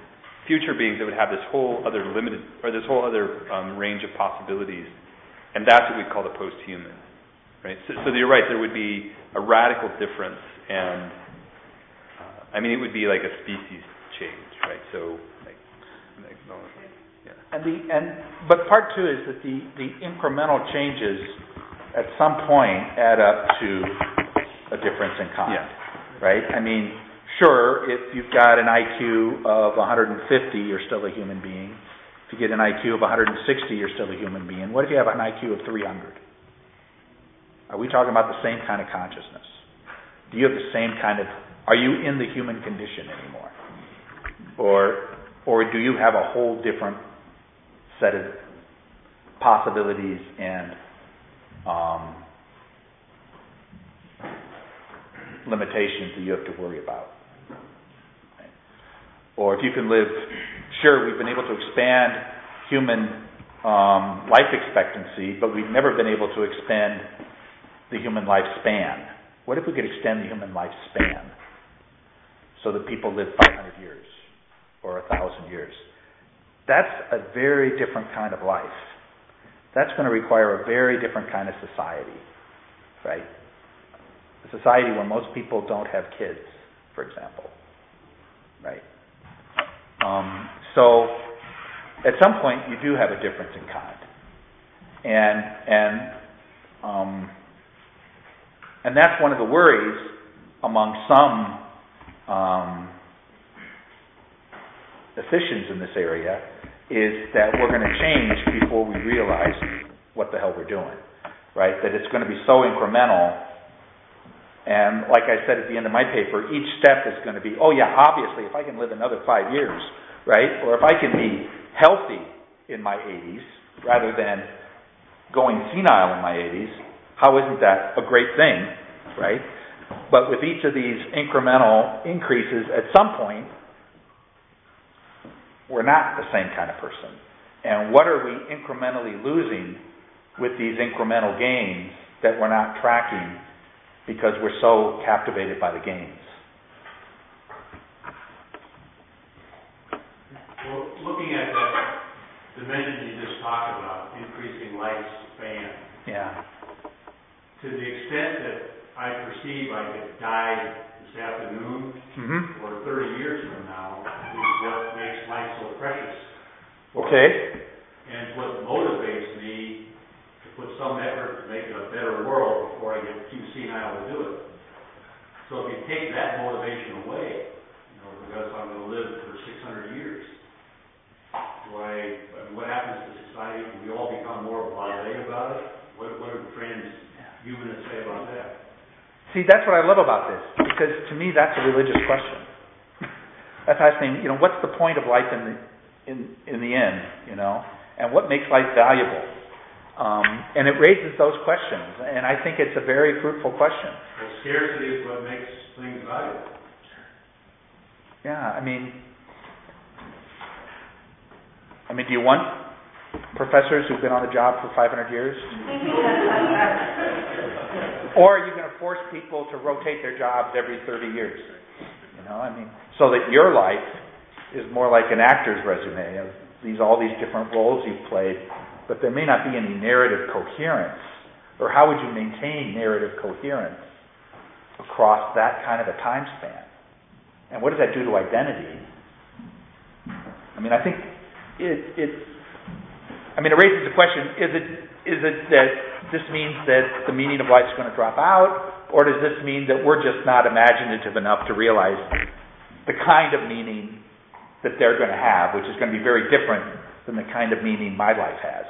future beings that would have this whole other limited, or this whole other um, range of possibilities, and that's what we call the post-human, right? So, so you're right, there would be a radical difference, and uh, I mean, it would be like a species change, right? So, like, like no, yeah. And the and but part two is that the the incremental changes at some point add up to a difference in kind, Yeah. right? I mean, sure, if you've got an I Q of one hundred fifty, you're still a human being. If you get an I Q of one hundred sixty, you're still a human being. What if you have an I Q of three hundred? Are we talking about the same kind of consciousness? Do you have the same kind of, are you in the human condition anymore? Or, or do you have a whole different set of possibilities and um, limitations that you have to worry about? Right? Or if you can live, sure, we've been able to expand human um, life expectancy, but we've never been able to expand the human lifespan. What if we could extend the human lifespan so that people live five hundred years or one thousand years? That's a very different kind of life. That's going to require a very different kind of society, right? A society where most people don't have kids, for example, right? Um, so, at some point, you do have a difference in kind, and and um, and that's one of the worries among some um, officials in this area, is that we're going to change before we realize what the hell we're doing, right? That it's going to be so incremental, and like I said at the end of my paper, each step is going to be, oh yeah, obviously, if I can live another five years, right? Or if I can be healthy in my eighties, rather than going senile in my eighties, how isn't that a great thing, right? But with each of these incremental increases, at some point, we're not the same kind of person. And what are we incrementally losing with these incremental gains that we're not tracking because we're so captivated by the gains? Well, looking at that dimension you just talked about, increasing lifespan, Yeah. to the extent that I perceive I could die this afternoon Mm-hmm. or thirty years from now, is what makes life so precious. Okay. And what motivates me to put some effort to make it a better world before I get too senile to do it. So if you take that motivation away, you know, because I'm going to live for six hundred years, do I, I mean, what happens to society? Do we all become more blasé about it? What, what do transhumanists say about that? See, that's what I love about this, because to me that's a religious question. That's fascinating. You know, what's the point of life in the in in the end? You know, and what makes life valuable? Um, and it raises those questions, and I think it's a very fruitful question. Well, scarcity is what makes things valuable. Yeah, I mean, I mean, do you want professors who've been on the job for five hundred years? Or are you going to force people to rotate their jobs every thirty years? You know, I mean, so that your life is more like an actor's resume of these all these different roles you've played, but there may not be any narrative coherence. Or how would you maintain narrative coherence across that kind of a time span? And what does that do to identity? I mean, I think it, it I mean, it raises the question, is it is it that this means that the meaning of life is going to drop out, or does this mean that we're just not imaginative enough to realize the kind of meaning that they're going to have, which is going to be very different than the kind of meaning my life has?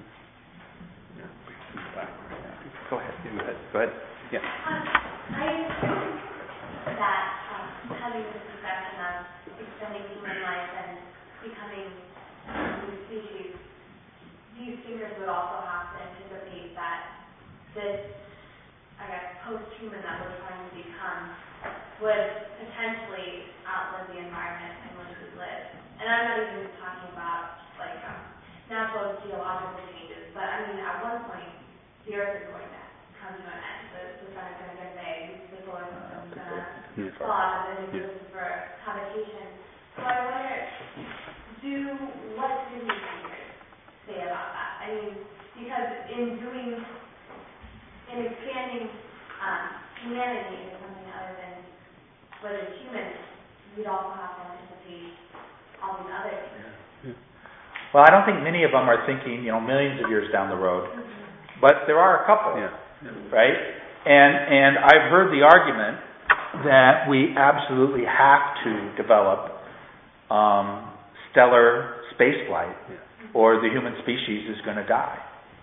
Go ahead. Go ahead. Go ahead. Yeah. Um, I assume that um, having this perception of extending human life and becoming a new species, these thinkers would also have to anticipate that this, I guess, post-human that we're trying to become would potentially outlive the environment in which we live. And I'm not even talking about, like, um, natural and geological changes, but, I mean, at one point, the Earth is going to come to an end. The, the sun is going to get big, the solar system is going to fall, and then it's looking for habitation. So I wonder, do, what do these thinkers say about that? I mean, because in doing, in expanding um, humanity into something other than what is human, we'd also have to anticipate all these other things. Well, I don't think many of them are thinking, you know, millions of years down the road, but there are a couple, Yeah. right? And and I've heard the argument that we absolutely have to develop um, stellar spaceflight, or the human species is going to die.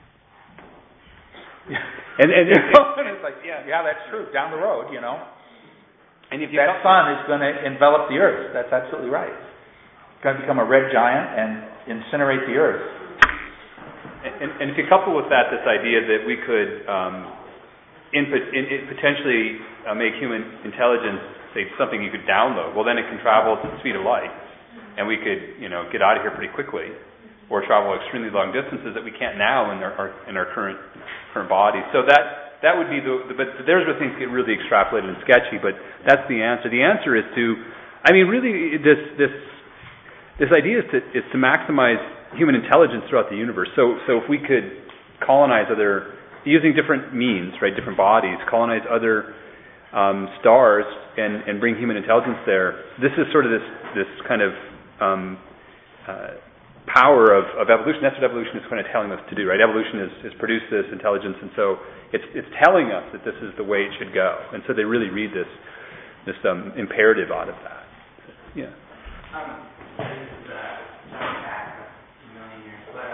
And, and, You know, and it's like, yeah, yeah, that's true. Down the road, you know, and if you that sun is going to envelop the Earth. That's absolutely right. It's going to become a red giant and incinerate the Earth. And, and if you couple with that this idea that we could um, input, in, in potentially uh, make human intelligence, say, something you could download, well, then it can travel at the speed of light, and we could, you know, get out of here pretty quickly, or travel extremely long distances that we can't now in our, our in our current current bodies. So that that would be the, the but there's where things get really extrapolated and sketchy. But that's the answer. The answer is to, I mean, really, this this this idea is to is to maximize human intelligence throughout the universe. So so if we could colonize other, using different means, right, different bodies, colonize other um, stars and and bring human intelligence there. This is sort of this this kind of um, uh, power of, of evolution. That's what evolution is kind of telling us to do, right? Evolution is, is produce this intelligence, and so it's it's telling us that this is the way it should go. And so they really read this this um, imperative out of that. Yeah. Um, this is uh, jumping back a million years, but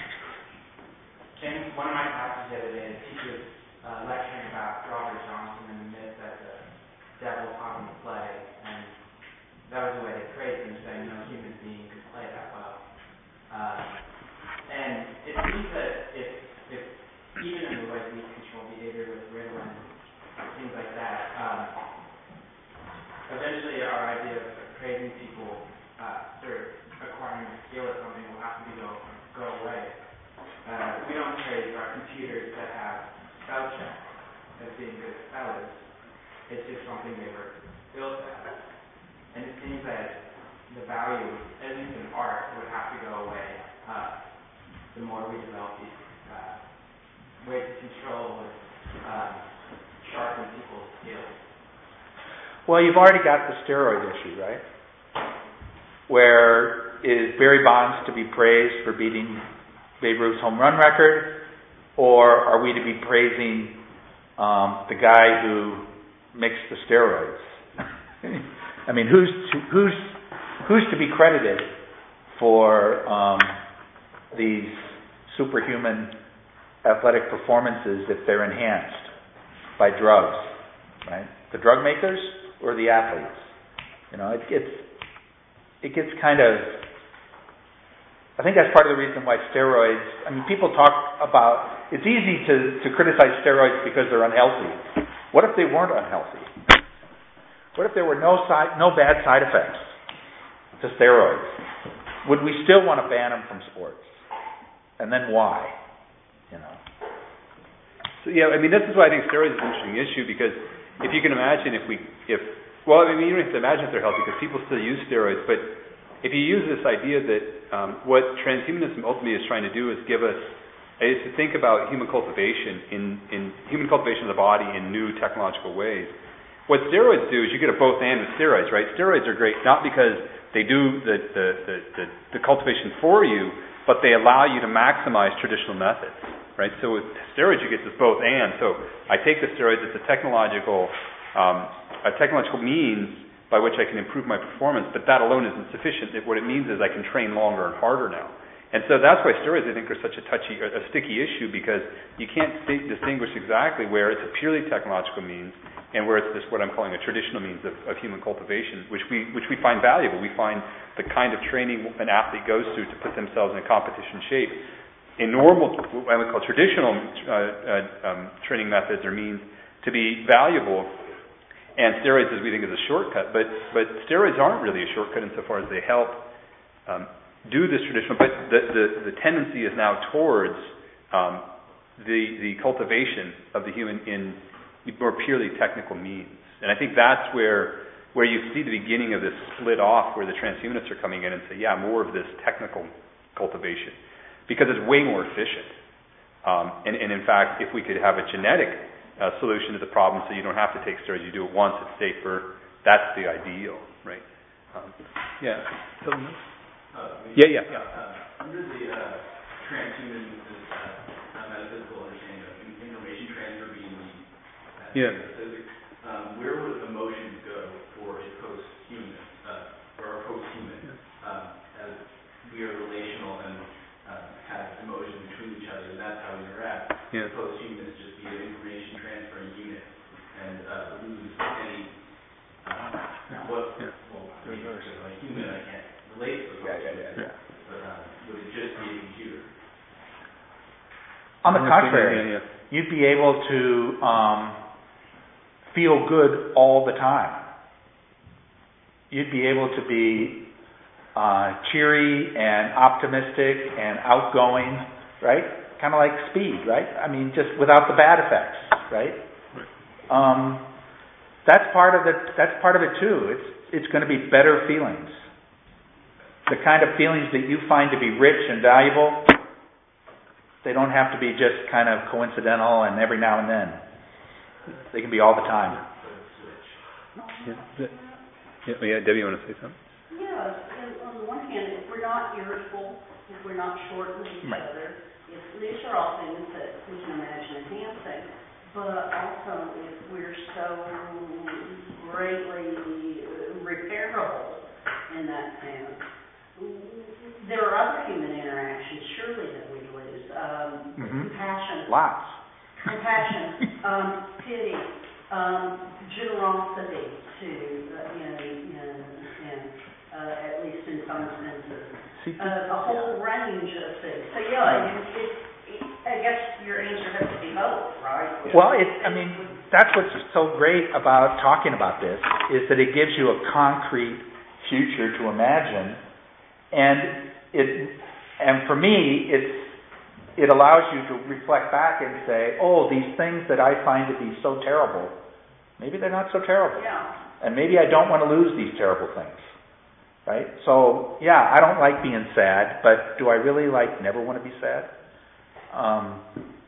uh, in one of my classes the other day, the teacher was uh, lecturing about Robert Johnson and the myth that the devil taught him to play, and that was the way they praised him, saying no human being could play that well. Uh, and it seems that if, if even in the ways we control behavior with Ritalin and things like that, um, eventually our idea of praising people uh, for acquiring a skill or something will have to be go, go away. Uh, we don't praise our computers that have spell check as being good spellers. It's just something they were built at. And it seems that the value, at least in art, would have to go away uh, the more we develop these uh, ways to control or uh, sharpen people's skills. Well, you've already got the steroid issue, right? Where is Barry Bonds to be praised for beating Babe Ruth's home run record, or are we to be praising um, the guy who mixed the steroids? I mean, who's to, who's who's to be credited for um, these superhuman athletic performances if they're enhanced by drugs, right? The drug makers or the athletes? You know, it gets it gets kind of. I think that's part of the reason why steroids. I mean, people talk about it's easy to to criticize steroids because they're unhealthy. What if they weren't unhealthy? What if there were no side, no bad side effects to steroids? Would we still want to ban them from sports? And then why? You know. So yeah, I mean, this is why I think steroids is an interesting issue, because if you can imagine, if we, if well, I mean, you don't have to imagine if they're healthy, because people still use steroids. But if you use this idea that um, what transhumanism ultimately is trying to do is give us is to think about human cultivation in in human cultivation of the body in new technological ways. What steroids do is you get a both and with steroids, right? Steroids are great not because they do the, the, the, the, the cultivation for you, but they allow you to maximize traditional methods, right? So with steroids you get this both and. So I take the steroids, it's a technological, um, a technological means by which I can improve my performance, but that alone isn't sufficient. It, what it means is I can train longer and harder now. And so that's why steroids, I think, are such a touchy, a sticky issue, because you can't st- distinguish exactly where it's a purely technological means and where it's this, what I'm calling a traditional means of, of human cultivation, which we which we find valuable. We find the kind of training an athlete goes through to put themselves in a competition shape. In normal, what I would call traditional uh, uh, um, training methods or means to be valuable, and steroids, as we think, is a shortcut. But but steroids aren't really a shortcut insofar as they help um, do this traditional. But the, the the tendency is now towards um, the the cultivation of the human in more purely technical means. And I think that's where where you see the beginning of this split off where the transhumanists are coming in and say, yeah, more of this technical cultivation, because it's way more efficient. Um, and, and in fact, if we could have a genetic uh, solution to the problem so you don't have to take steroids, you do it once, it's safer, that's the ideal, right? Um, yeah. So, uh, yeah, yeah, yeah. Uh, under the uh, transhuman uh, metaphysical understanding of information transfer being uh, yeah. physics, um, where would emotion go for a post-human uh, or a post-human um, as we are relational and uh, have emotion between each other, and that's how we interact? Yeah. Post-human is just be an information transferring unit and uh, lose any uh, what yeah. well, I mean, because I'm a human, I can't relate to Yeah, yeah, yeah. yeah. but uh, would it just be a computer? On the Yeah, contrary, yeah, yeah. you'd be able to um, feel good all the time. You'd be able to be uh, cheery and optimistic and outgoing, right? Kind of like speed, right? I mean, just without the bad effects, right? Um, that's part of it. That's part of it too. It's it's going to be better feelings. The kind of feelings that you find to be rich and valuable, they don't have to be just kind of coincidental and every now and then. They can be all the time. Yeah, yeah, yeah. Debbie, you want to say something? Yeah, and on the one hand, if we're not irritable, if we're not short with each Right. other, if these are all things that we can imagine enhancing, but also if we're so greatly repairable in that sense, there are other human interactions surely that we lose. Um, Mm-hmm. Compassion. Lots. Compassion, um, pity, um, generosity to, uh, you know, and, and uh, at least in some senses, See, uh, a whole range of things. So yeah, it, it, it, I guess your answer has to be both, right? Well, it's, I mean, that's what's so great about talking about this, is that it gives you a concrete future to imagine, and it, and for me, it's, it allows you to reflect back and say, oh, these things that I find to be so terrible, maybe they're not so terrible. Yeah. And maybe I don't want to lose these terrible things. Right? So, yeah, I don't like being sad, but do I really, like, never want to be sad? Um,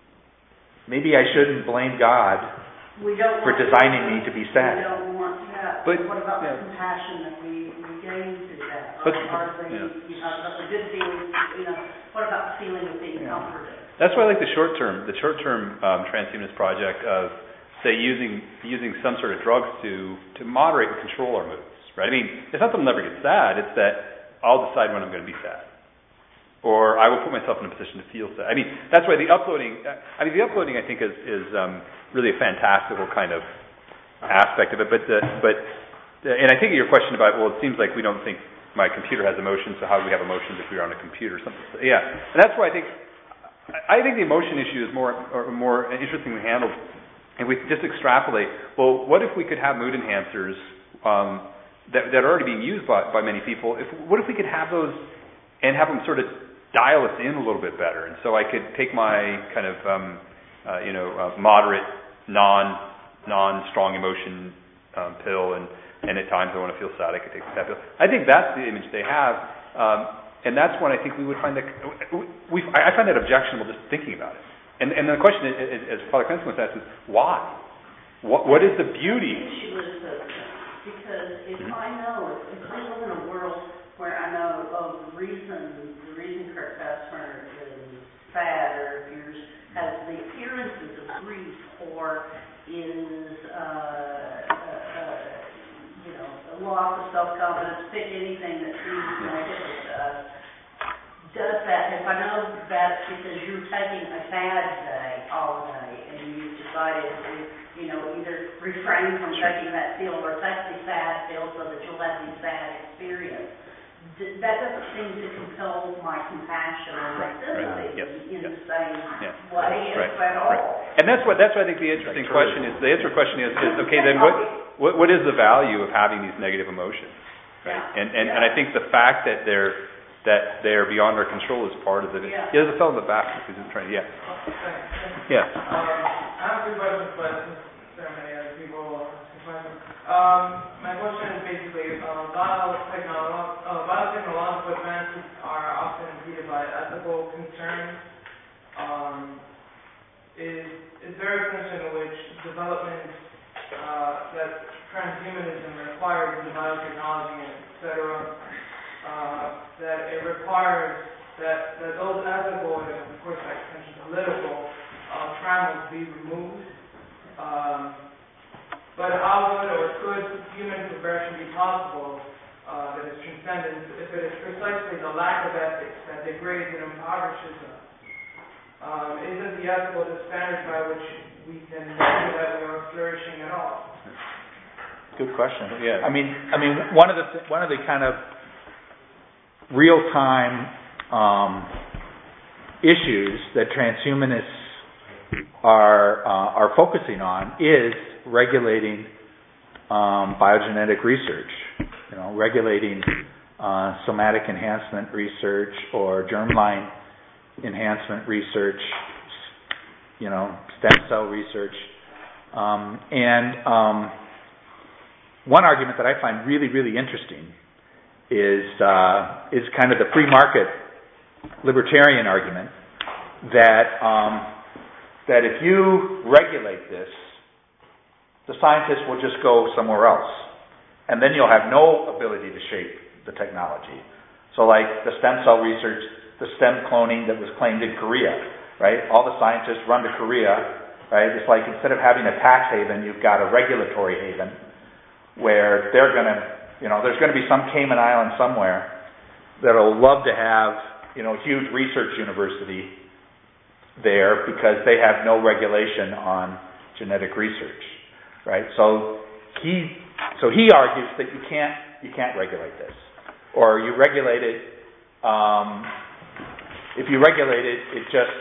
maybe I shouldn't blame God We don't for want designing to, me to be sad. We don't want that. But- what about yeah. the compassion that we, we gain through that? But- Are they, yeah. you know, about the good feelings, you know, what about the feeling of being Yeah. comforted? That's why I like the short term, the short term um, transhumanist project of, say, using using some sort of drugs to to moderate and control our moods. Right? I mean, it's not that I'll never get sad. It's that I'll decide when I'm going to be sad, or I will put myself in a position to feel sad. I mean, that's why the uploading. I mean, the uploading I think is is um, really a fantastical kind of aspect of it. But the, but and I think your question about, well, it seems like we don't think my computer has emotions, so how do we have emotions if we were on a computer? Something. Yeah, and that's why I think. I think the emotion issue is more or more interestingly handled, and we just extrapolate. Well, what if we could have mood enhancers um, that, that are already being used by, by many people? If what if we could have those and have them sort of dial us in a little bit better? And so I could take my kind of um, uh, you know uh, moderate, non non strong emotion um, pill, and and at times I want to feel sad, I could take that pill. I think that's the image they have. Um, And that's when I think we would find that, we, I find that objectionable just thinking about it. And, and the question, is, as Father Clemson was asked, is why? What, what is the beauty? The issue is that, because if Mm-hmm. I know, if I live in a world where I know, oh, the reason, the reason Kirk Bessemer is sad or appears, has the appearances of grief or is, uh, uh, uh, you know, a loss of self-confidence, pick anything that seems negative to us. Does that, if I know that's because you're taking a bad day, holiday, and you've decided to, you know, either refrain from taking that pill or take the sad pill so that you'll have the sad experience, d- that doesn't seem to compel my compassion or my sympathy Right. Yes. in Yes. the same Yeah. way, Right. if at all. Right. And that's what that's what I think the interesting question is. The interesting question is, is okay, then what, what what is the value of having these negative emotions? Right? Yeah. And and, Yeah. and I think the fact that they're that they're beyond our control is part of it. Yeah. Yeah, there's a fellow in the back who's trying. Yeah. Yeah. Um, I have two questions, but since there are many other people. Um, my question is basically, uh, biotechnological, uh, biotechnological advances are often impeded by ethical concerns. Um, is, is there a sense in which development uh, that transhumanism requires in biotechnology, et cetera, uh, that it requires that, that those ethical and, of course, like political uh, trammels be removed? Um, But how would or could human progression be possible uh, that is transcendent if it is precisely the lack of ethics that degrades and impoverishes us? Um, isn't the ethical the standard by which we can know that we are flourishing at all? Good question. Yeah. I mean, I mean, one of the th- one of the kind of real time um, issues that transhumanists are uh, are focusing on is regulating um, biogenetic research, you know, regulating uh, somatic enhancement research or germline enhancement research, you know, stem cell research. Um, and um, one argument that I find really, really interesting is uh, is kind of the free market libertarian argument that um, that if you regulate this, the scientists will just go somewhere else, and then you'll have no ability to shape the technology. So like the stem cell research, the stem cloning that was claimed in Korea, right? All the scientists run to Korea, right? It's like instead of having a tax haven, you've got a regulatory haven where they're going to, you know, there's going to be some Cayman Island somewhere that'll love to have, you know, a huge research university there because they have no regulation on genetic research. Right, so he so he argues that you can't you can't regulate this, or you regulate it. Um, if you regulate it, it just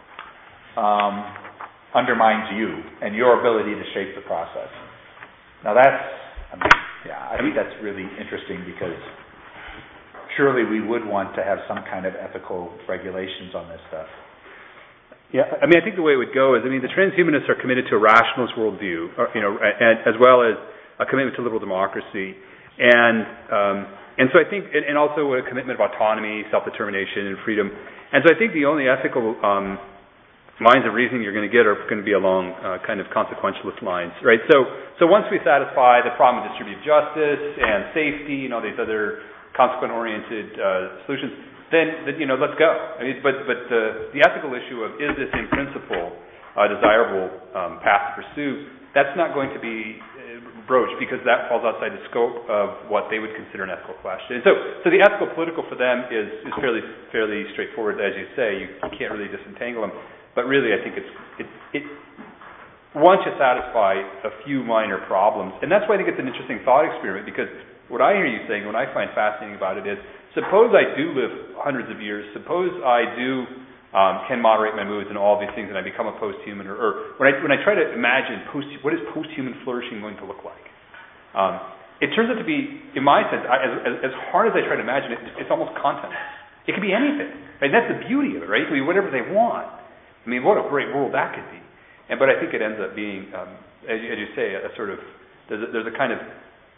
um, undermines you and your ability to shape the process. Now that's, I mean, yeah, I think that's really interesting because surely we would want to have some kind of ethical regulations on this stuff. Yeah, I mean, I think the way it would go is, I mean, the transhumanists are committed to a rationalist worldview, or, you know, and, as well as a commitment to liberal democracy, and um, and so I think, and, and also a commitment of autonomy, self-determination, and freedom. And so I think the only ethical um, lines of reasoning you're going to get are going to be along uh, kind of consequentialist lines, right? So, so once we satisfy the problem of distributive justice and safety, you know, these other consequent-oriented uh, solutions, then, then, you know, let's go. I mean, but but the, the ethical issue of is this in principle a desirable um, path to pursue, that's not going to be uh, broached because that falls outside the scope of what they would consider an ethical question. And so, so the ethical political for them is, is fairly fairly straightforward, as you say. You, you can't really disentangle them. But really, I think it's it, it once you satisfy a few minor problems, and that's why I think it's an interesting thought experiment, because what I hear you saying, what I find fascinating about it is, suppose I do live hundreds of years, suppose I do um, can moderate my moods and all these things and I become a post-human, or, or when I when I try to imagine post, what is post-human flourishing going to look like, um, it turns out to be, in my sense, I, as, as hard as I try to imagine it, it's almost contentless. It could be anything, right? That's the beauty of it, right? It can be whatever they want. I mean, what a great world that could be. And but I think it ends up being, um, as, you, as you say, a, a sort of there's a, there's a kind of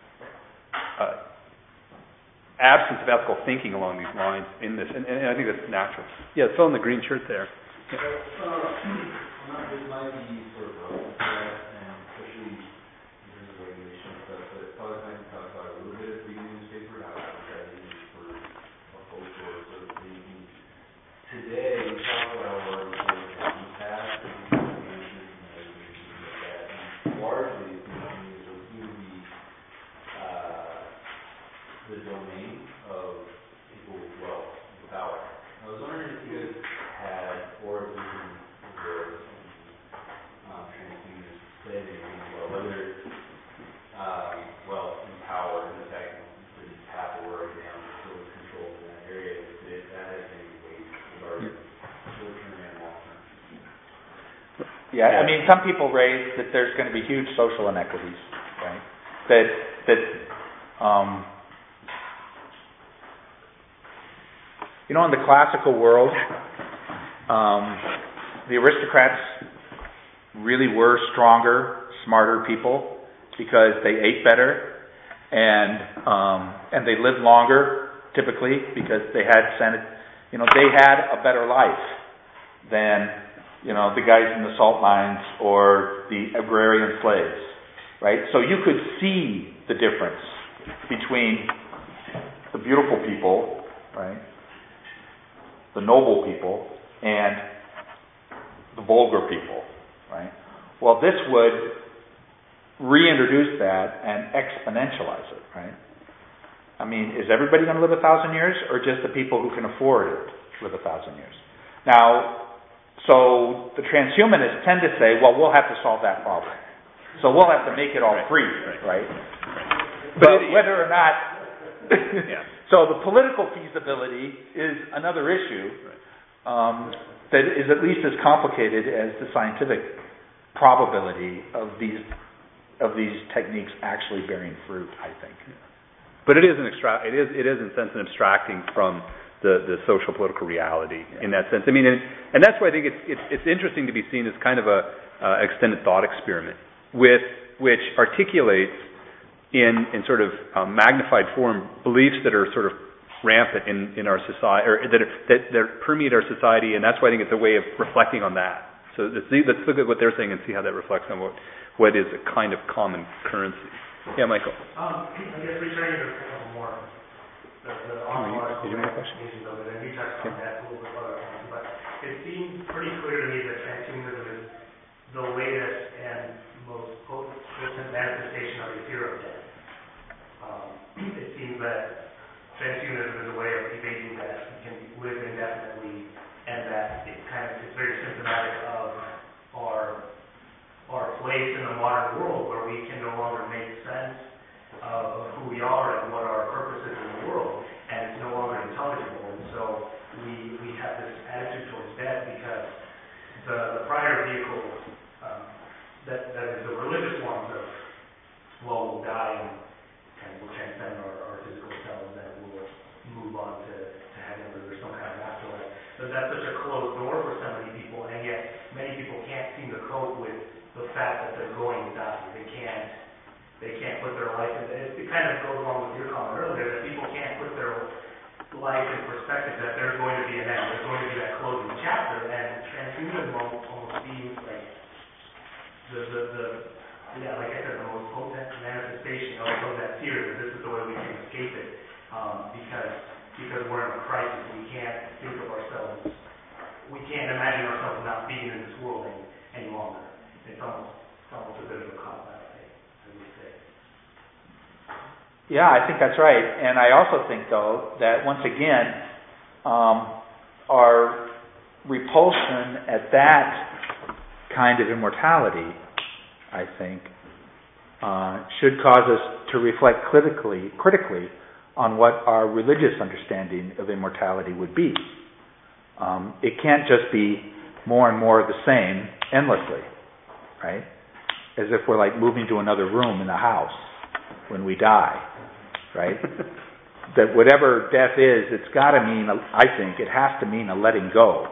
uh, absence of ethical thinking along these lines in this, and, and I think that's natural. Yeah, fill in the green shirt there. Yeah. Uh, it might be sort of a threat, and especially in terms of regulation and stuff, but it's probably time to talk about a little bit of reading the newspaper, how that is for a post or sort of thinking. Today, we talk about our organization in the past, and organizations and organizations like that, and largely it seems to be uh, the domain of people with wealth and power. I was wondering if you guys had, or if you can observe um, transhumanists say anything about whether it's um, wealth and power and the fact that the path we're right now is sort of controlled in that area, if that has any weight regarding short-term and long-term. Yeah, I mean, some people raise that there's going to be huge social inequities, right? That that um, you know, in the classical world, um, the aristocrats really were stronger, smarter people because they ate better and um, and they lived longer typically because they had sanit- you know they had a better life than you know the guys in the salt mines or the agrarian slaves, right? So you could see the difference between the beautiful people, right, the noble people, and the vulgar people, right? Well, this would reintroduce that and exponentialize it, right? I mean, is everybody going to live a thousand years, or just the people who can afford it live a thousand years? Now, so the transhumanists tend to say, well, we'll have to solve that problem. So we'll have to make it all free, right? But whether or not... yeah. So the political feasibility is another issue um, that is at least as complicated as the scientific probability of these of these techniques actually bearing fruit, I think. But it is an extra. It is it is in a sense an abstracting from the, the social political reality yeah. in that sense. I mean, and, and that's why I think it's it's, it's interesting to be seen as kind of a uh, extended thought experiment with which articulates in in sort of um, magnified form beliefs that are sort of rampant in, in our society, or that, are, that that permeate our society, and that's why I think it's a way of reflecting on that. So let's, see, let's look at what they're saying and see how that reflects on what what is a kind of common currency. Yeah, Michael. Um, I guess returning to a couple more the, the ontological implications of it, and you touched on that a little bit further, but it seems pretty clear to me that transhumanism is the latest and most potent manifestation of the fear of death. Um, it seems that transhumanism is a way of evading death. We can live indefinitely, and that it kind of is very symptomatic of our our place in the modern world, where we can no longer make sense of who we are and what our purpose is in the world, and it's no longer intelligible. And so we we have this attitude towards death because the, the prior vehicle um, that that is the religious ones of, well, we'll die and and we'll transcend our, our physical selves, and we'll move on to, to heaven, or there's some kind of afterlife. But that's such a closed door for so many people, and yet many people can't seem to cope with the fact that they're going to die. They can't, they can't put their life in. It, it kind of goes along with your comment earlier that people can't put their life in perspective that there's going to be an end. There's going to be that closing chapter, and transhumanism almost, almost seems like the the the. Yeah, like I said, the most potent manifestation of, of that fear, that this is the way we can escape it, um, because because we're in a crisis. We can't think of ourselves, we can't imagine ourselves not being in this world any, any longer. It's almost, it's almost a bit of a cop-out, I would say. Yeah, I think that's right. And I also think, though, that once again, um, our repulsion at that kind of immortality, I think, uh, should cause us to reflect critically, critically on what our religious understanding of immortality would be. Um, it can't just be more and more of the same endlessly, right? As if we're like moving to another room in the house when we die, right? That whatever death is, it's got to mean, I think, it has to mean a letting go,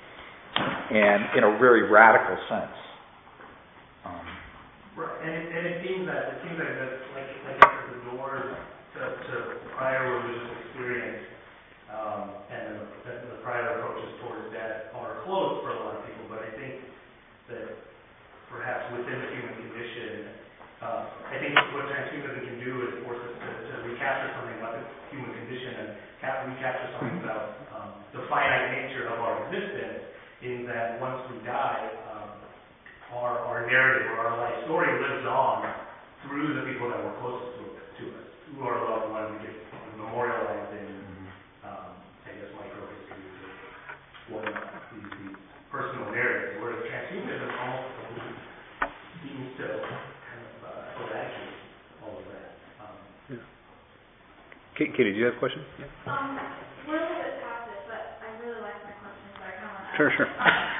and in a very radical sense. Um, Right, and it, and it seems that it seems like that's like like the doors to, to prior religious experience, um, and the, the, the prior approaches towards death are closed for a lot of people. But I think that perhaps within the human condition, uh, I think what transhumanism can do is force us to, to recapture something about the human condition and cap- recapture something about um, the finite nature of our existence. In that once we die. Um, Our, our narrative or our life story lives on through the people that were closest to, to us, who are loved ones that get memorialized in, um, I guess, micro-history, or these, these personal narratives, whereas transhumanism almost seems to kind of uh, eradicate all of that. Um, yeah. Katie, do you have a question? Yeah. Um, we're a little bit past this, but I really like my question, so I kind of want to Sure, sure. Um,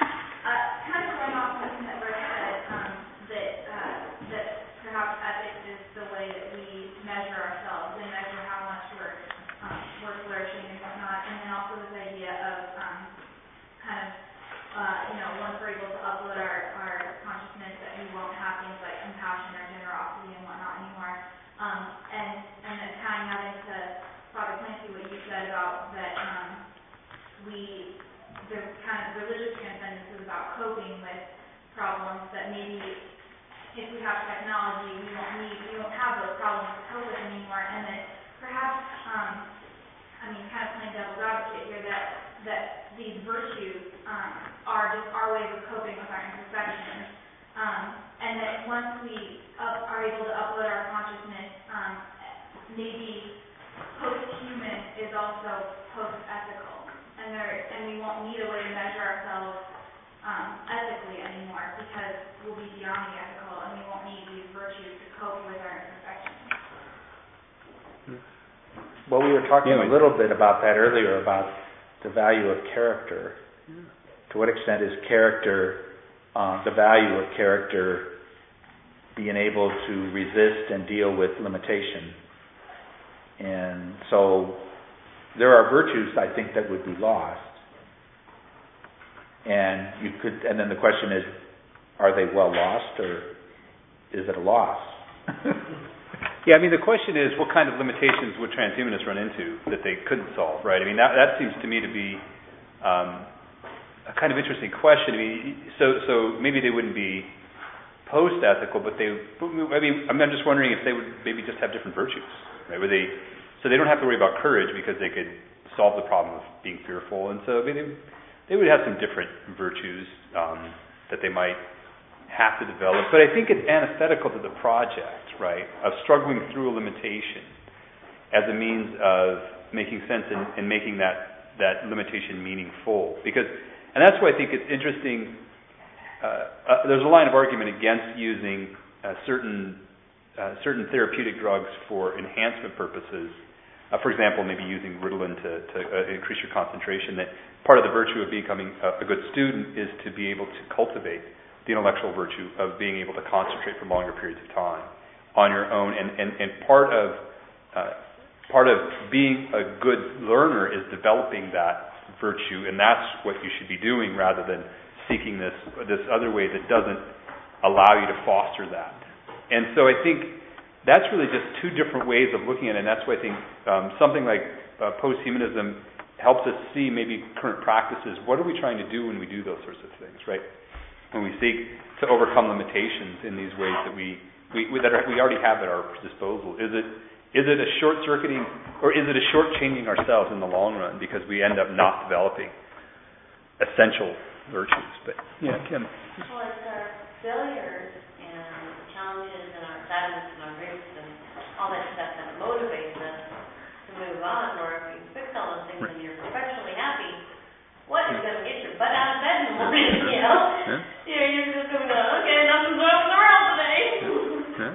Perhaps ethics is the way that we measure ourselves and measure how much we're um, we're flourishing and whatnot, and then also this idea of um, kind of uh, you know once we're able to upload our, our consciousness that we won't have things like empowerment are able to upload our consciousness, um, maybe post-human is also post-ethical, and there, and we won't need a way to measure ourselves um, ethically anymore because we'll be beyond the ethical, and we won't need these virtues to cope with our imperfections. Well, we were talking Yeah, a little bit about that earlier, about the value of character. Yeah. To what extent is character, uh, the value of character, being able to resist and deal with limitation? And so there are virtues, I think, that would be lost. And you could, and then the question is, are they well lost, or is it a loss? Yeah, I mean, the question is, what kind of limitations would transhumanists run into that they couldn't solve, right? I mean, that, that seems to me to be um, a kind of interesting question. I mean, so so maybe they wouldn't be post-ethical, but they, I mean, I'm just wondering if they would maybe just have different virtues, right? Where they, so they don't have to worry about courage because they could solve the problem of being fearful, and so I mean, they, they would have some different virtues um, that they might have to develop, but I think it's antithetical to the project, right, of struggling through a limitation as a means of making sense and, and making that, that limitation meaningful. Because, and that's why I think it's interesting, uh, uh, there's a line of argument against using uh, certain uh, certain therapeutic drugs for enhancement purposes. Uh, for example, maybe using Ritalin to, to uh, increase your concentration, that part of the virtue of becoming a, a good student is to be able to cultivate the intellectual virtue of being able to concentrate for longer periods of time on your own, and, and, and part of uh, part of being a good learner is developing that virtue, and that's what you should be doing rather than seeking this this other way that doesn't allow you to foster that. And so I think that's really just two different ways of looking at it, and that's why I think um, something like uh, post-humanism helps us see maybe current practices. What are we trying to do when we do those sorts of things, right? When we seek to overcome limitations in these ways that we we, we that are, we already have at our disposal, is it is it a short circuiting, or is it a short changing ourselves in the long run because we end up not developing essential virtues? But yeah, Kim. Well, it's our failures and challenges and our sadness and our griefs and all that stuff that motivates us to move on. Or if you fix all those things right. and you're professionally happy, what is going to get your butt out of bed in the morning, you know? Yeah. You know, you're just going to go, okay, nothing's wrong with the world today. Yeah.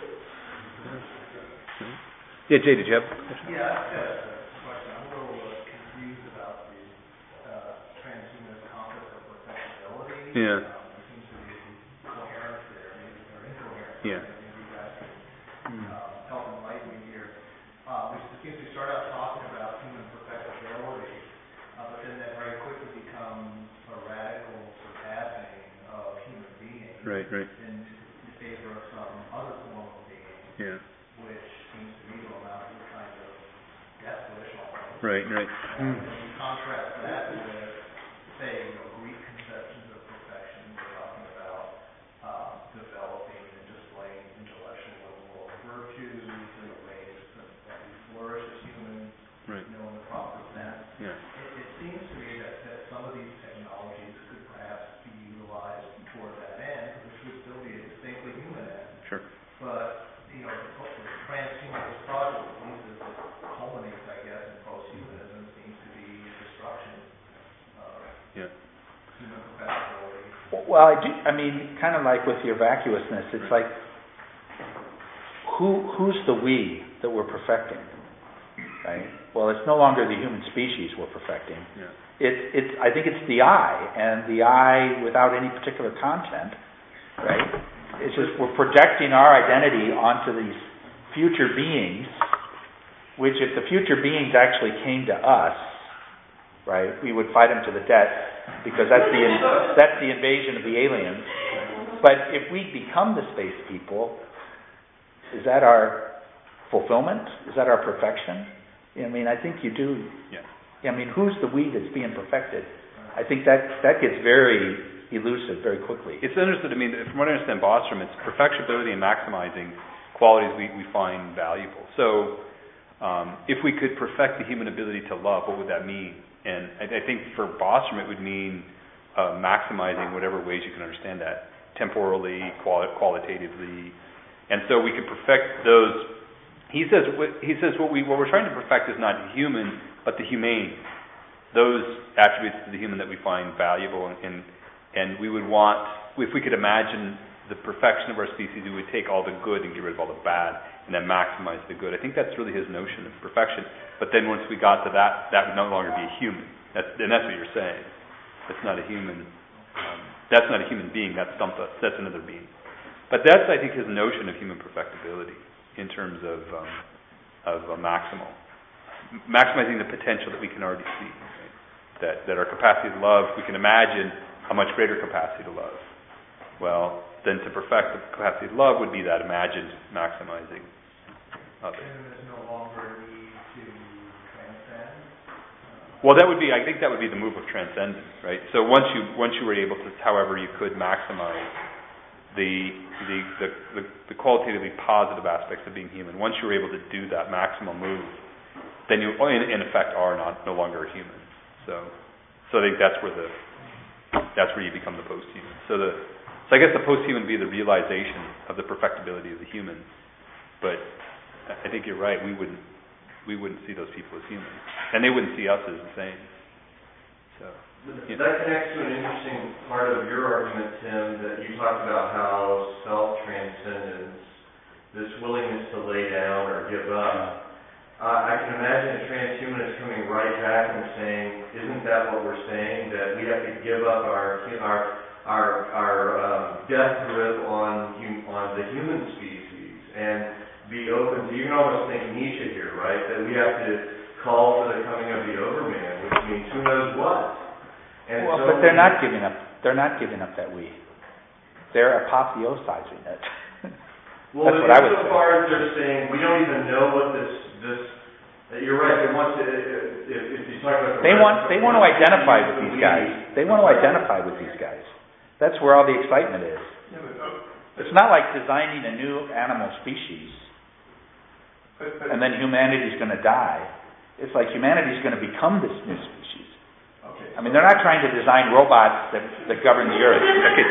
Yeah. Yeah, Jay, did you have a question? Yeah, I've got a question. I'm a little uh, confused about the uh, transhumanist concept of perfectibility. Yeah. Um, there seems to be a coherence there, maybe, or incoherence. Yeah. Maybe you guys can um, help enlighten me here. Uh, we seem to start out talking about human perfectibility, Uh, but then that very quickly becomes a radical surpassing of human beings right, right. in, in favor of some other form of being, yeah. which seems to me to amount to a kind of definitional thing. Right, right. And mm. when you contrast that with, say, you know, Greek conceptions of perfection, we're talking about uh, developing and displaying intellectual and moral virtues in the ways that, that we flourish as humans, right. you know, in the proper sense. Yeah. It seems to me that, that some of these technologies could perhaps be utilized toward that end, which would still be a distinctly human end. Sure. But, you know, the, the transhumanist project, at least as it culminates, I guess, in post-humanism, seems to be destruction of yeah. human perfectibility. Well, I do, I mean, kind of like with your vacuousness, it's like, who who's the we that we're perfecting? Right? Well, it's no longer the human species we're perfecting. Yeah. It's, it's, I think it's the I, and the I without any particular content, right? It's just we're projecting our identity onto these future beings, which if the future beings actually came to us, right, we would fight them to the death because that's the that's the invasion of the aliens. But if we become the space people, is that our fulfillment? Is that our perfection? I mean, I think you do. Yeah. I mean, who's the we that's being perfected? I think that that gets very elusive very quickly. It's understood. I mean, from what I understand, Bostrom, it's perfectibility and maximizing qualities we, we find valuable. So, um, if we could perfect the human ability to love, what would that mean? And I, I think for Bostrom, it would mean uh, maximizing whatever ways you can understand that, temporally, quali- qualitatively, And so we could perfect those. He says, what- he says what, we, what we're trying to perfect is not human, but the humane. Those attributes of the human that we find valuable, and, and, and we would want, if we could imagine the perfection of our species, we would take all the good and get rid of all the bad, and then maximize the good. I think that's really his notion of perfection. But then once we got to that, that would no longer be a human. That's, and that's what you're saying. That's not a human. Um, that's not a human being. That's something. That's another being. But that's, I think, his notion of human perfectibility in terms of um, of a maximal, maximizing the potential that we can already see. Right? That that our capacity to love, we can imagine a much greater capacity to love. Well, then to perfect the capacity to love would be that imagined maximizing of it. And there's no longer a need to transcend? Well, that would be, I think that would be the move of transcendence, right? So once you once you were able to, however you could maximize the the the, the, the qualitatively positive aspects of being human, once you were able to do that maximal move, then you in, in effect are not no longer a human. So so I think that's where the that's where you become the post-human. So the So I guess the post-human would be the realization of the perfectibility of the human. But I think you're right. We wouldn't we wouldn't see those people as humans, and they wouldn't see us as the same. So you know. That connects to an interesting part of your argument, Tim, that you talked about how self-transcendence, this willingness to lay down or give up. Uh, I can imagine a transhumanist coming right back and saying, "Isn't that what we're saying? That we have to give up our our our, our um, death grip on hum, on the human species and be open to," you can almost think Nietzsche here, right? That we have to call for the coming of the Overman, which means who knows what. And well, so but they're not giving up. They're not giving up that we. They're apotheosizing it. Well, That's what I would so say. far as they're saying, we don't even know what this this. Uh, you're right. They want to. If, if you talk about the they want they want to rest, identify with these guys. They want to identify with these guys. That's where all the excitement is. It's not like designing a new animal species and then humanity's going to die. It's like humanity's going to become this new species. I mean, they're not trying to design robots that, that govern the earth,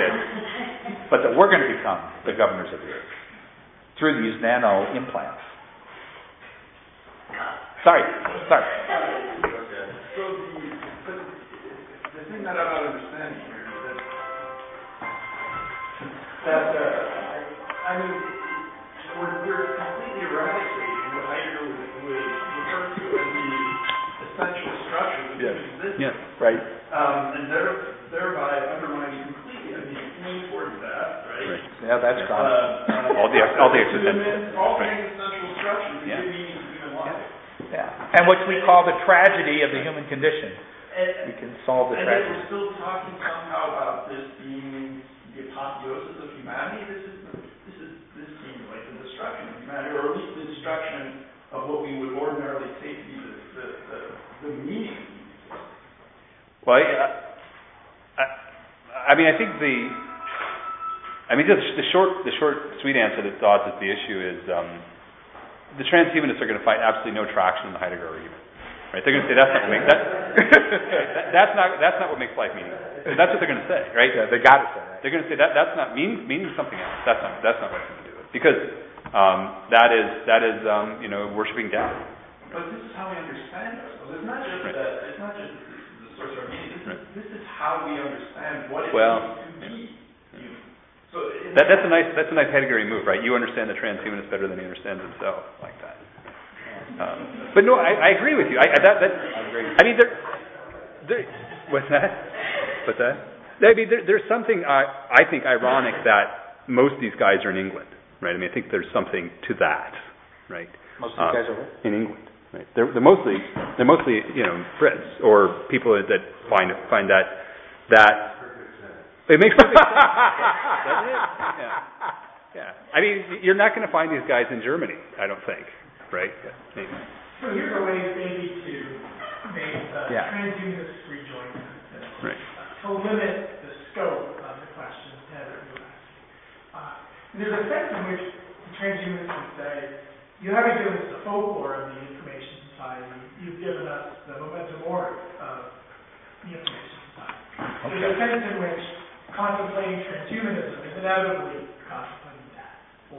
but that we're going to become the governors of the earth through these nano implants. Sorry, sorry. So the, but the thing that I'm not understanding here is that, that uh, I mean, we're, we're completely eradicating what Heidegger would, would refer to as the essential structures of Yes. existence. Yes. Right. Um, and there, thereby undermining completely, I mean, moving towards that, right? Right. Yeah, that's Uh, gone. uh, all the all the existential. humans, all Right. things essential structures that Yeah. give meaning to human life. Yeah. And what we call the tragedy of the human condition. And, We can solve the and yet tragedy. we're still talking somehow about this being the apotheosis of humanity. This is this is this seems like the destruction of humanity, or at least the destruction of what we would ordinarily take to be the the, the, the meaning. Well, I, I, I mean, I think the, I mean, just the short, the short, sweet answer to thought that the issue is um, the transhumanists are going to find absolutely no traction in the Heidegger argument. Right? They're going to say that's not what makes that, that that's not that's not what makes life meaningful. That's what they're going to say, right? Yeah, they got to say that. They're going to say that that's not meaning meaning something else. That's not that's not what's going to do it because um, that is that is um, you know worshiping death. But this is how we understand ourselves. It's not just Right. that. It's not just that this is the source of our meaning. This, Right. is, this is how we understand what it Well, means to be human. So in That that's a nice that's a nice Heideggerian move, right? You understand the transhumanist better than he understands himself, like that. Um, but no, I, I agree with you. I, I that that I mean, there, there. What's that? What's that? I mean, there, there's something uh, I think ironic that most of these guys are in England, right? I mean, I think there's something to that, right? Most of these Um, guys are what? in England, right? They're, they're mostly they're mostly you know Brits or people that find find that that it makes perfect sense, doesn't it? Yeah. Yeah. I mean, you're not going to find these guys in Germany, I don't think, right? Maybe. So here's a way maybe to make uh, Yeah. transhumanist rejoinder, Right. to limit the scope of the question Heather was asking. Uh, there's a sense in which the transhumanists would say, you haven't given us the folklore of the information society, you've given us the momentum mori of the information society. Okay. There's a sense in which contemplating transhumanism is inevitably contemplating that, or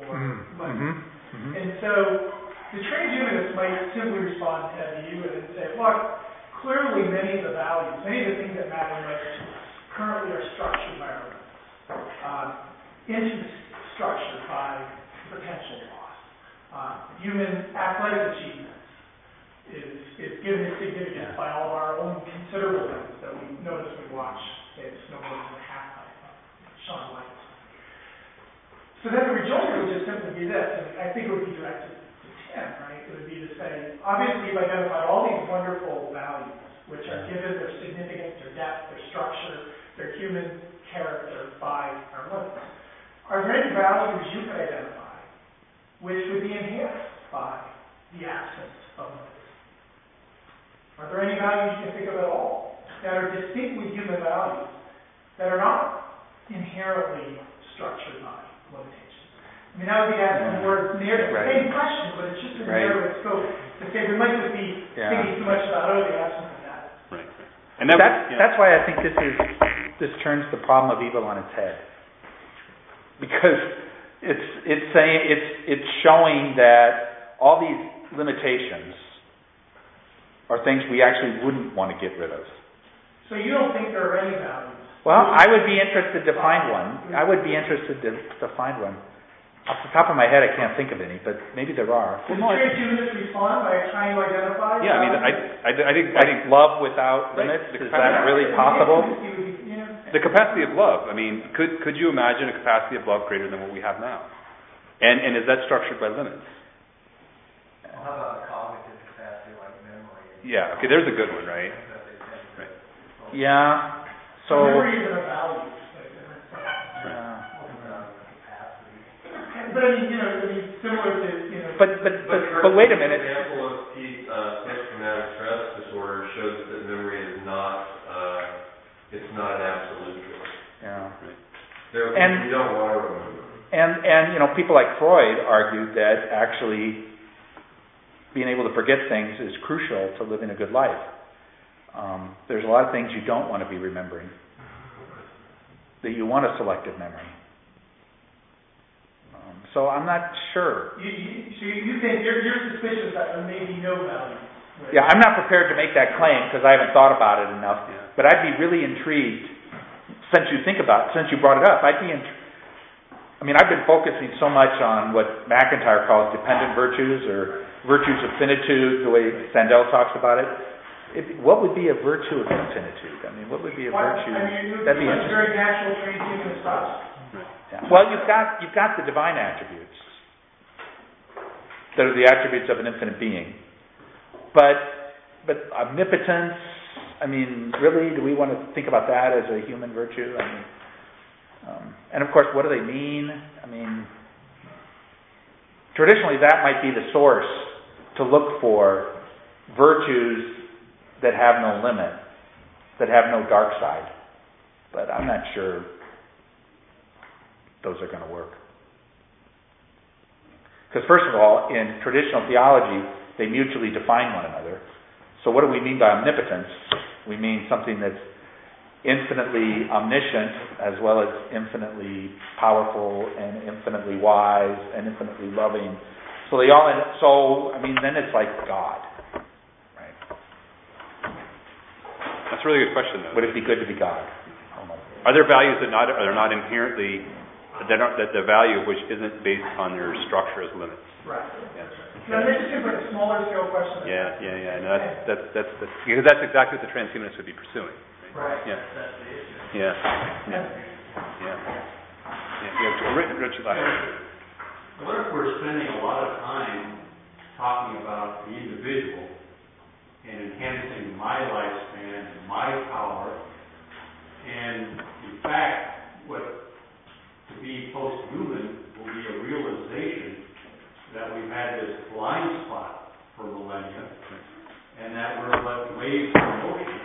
more Mm, money. mhm, mhm. And so the transhumanists might simply respond to you and say, look, clearly many of the values, many of the things that matter most currently are structured by our limits. Uh, into structured by potential loss. Uh, human athletic achievements is, is given its significance by all of our own considerable limits that we notice we watch, say, the snowboarders in the half pipe, Shawn Michaels. So then the rejoinder would just simply be this, and I think it would be directed to Tim, right? It would be to say, obviously you've identified all these wonderful values, which are given their significance, their depth, their structure, their human character by our limits. Are there any values you could identify which would be enhanced by the absence of limits? Are there any values you can think of at all that are distinctly human values that are not inherently structured by limitations? I mean, that would be asking more near the Right. same question, but it's just a Right. narrower scope to say we might just be Yeah. thinking too much about, oh, the absence of that. Right. And that that's, was, yeah. that's why I think this is this turns the problem of evil on its head. Because it's it's saying it's it's showing that all these limitations are things we actually wouldn't want to get rid of. So you don't think there are any values? Well, I would be interested to find one. I would be interested to, to find one. Off the top of my head, I can't think of any, but maybe there are. Does transhumanists respond by trying to identify? Yeah, I mean, I, I, I think, I think Love without limits, is that really possible? the capacity of love, I mean, could, could you imagine a capacity of love greater than what we have now? And, and is that structured by limits? Well, how about a cognitive capacity like memory? Yeah, okay, there's a good one, right? Right. Yeah. So. Memory isn't a value. Yeah. But I mean, you know, I mean, similar to, you know. But but but, but wait a minute. The example of Pete, uh, post-traumatic stress disorder shows that memory is not, uh, it's not an absolute truth. Yeah. There are And- things you don't want to remember. And and you know, people like Freud argued that actually being able to forget things is crucial to living a good life. Um, there's a lot of things you don't want to be remembering. That you want a selective memory. Um, so I'm not sure. You, you, so you think, you're, you're suspicious that there may be no value. Right? Yeah, I'm not prepared to make that claim because I haven't thought about it enough. Yeah. But I'd be really intrigued, since you think about, since you brought it up, I'd be intrigued. I mean, I've been focusing so much on what McIntyre calls dependent virtues or virtues of finitude, the way Sandel talks about it. It what would be a virtue of infinitude? I mean, what would be a Why- virtue? I mean, it would That'd be be a interesting. very natural transhumanist process. Yeah. Well, you've got you've got the divine attributes that are the attributes of an infinite being, but but omnipotence. I mean, really, do we want to think about that as a human virtue? I mean. Um, and of course, what do they mean? I mean, traditionally that might be the source to look for virtues that have no limit, that have no dark side. But I'm not sure those are going to work. Because first of all, in traditional theology, they mutually define one another. So what do we mean by omnipotence? We mean something that's infinitely omniscient as well as infinitely powerful and infinitely wise and infinitely loving. So they all end up, so I mean then it's like God. Right. That's a really good question, though. Would it be good to be God? I don't know. Are there values that not are not inherently that, are, that the value of which isn't based on their structure as limits? Right. Yeah. Now, this is like a smaller scale question. Yeah, yeah, yeah. No, that's that's that's, that's because that's exactly what the transhumanists would be pursuing. Right. Yeah. That's the issue. Yeah. Yeah. Yeah. Yeah. Yeah. Rich, Rich, What if we're spending a lot of time talking about the individual and enhancing my lifespan and my power, and in fact, what to be post-human will be a realization that we've had this blind spot for millennia, and that we're but waves in motion.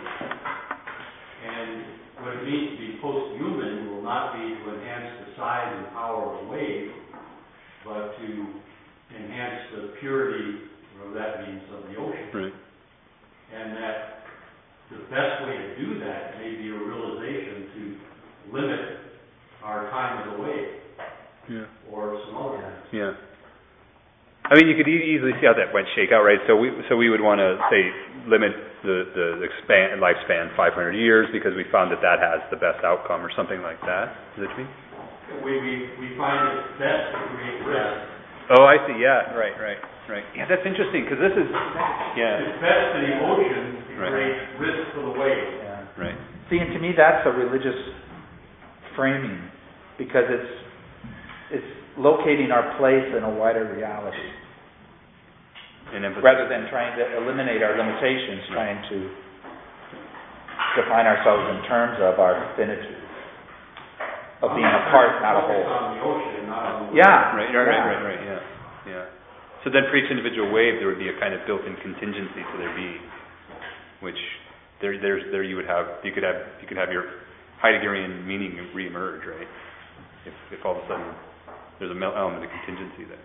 And what it means to be post-human will not be to enhance the size and power of a wave, but to enhance the purity, whatever that means, of the ocean. Right. And that the best way to do that may be a realization to limit our time as a wave, Yeah. or some other things. Yeah. I mean, you could e- easily see how that might shake out, right? So we so we would want to say limit the the expand lifespan five hundred years because we found that that has the best outcome or something like that. Is that me? We, we, we find it best to create risk. Oh, I see. Yeah. Right. Right. Right. Yeah, that's interesting because this is. Yeah. It's best to the ocean to Right. create risk for the wave. Yeah. Right. See, and to me, that's a religious framing because it's it's locating our place in a wider reality And rather than trying to eliminate our limitations, trying to define ourselves in terms of our finitude, of being a part, not a whole. On the ocean, not on the Yeah. Right. Right. Right. Right. Right. Yeah. Yeah. So then, for each individual wave, there would be a kind of built-in contingency to their being, which there, there's, there you would have, you could have, you could have your Heideggerian meaning reemerge, right? If, if all of a sudden there's a mel- element of contingency there.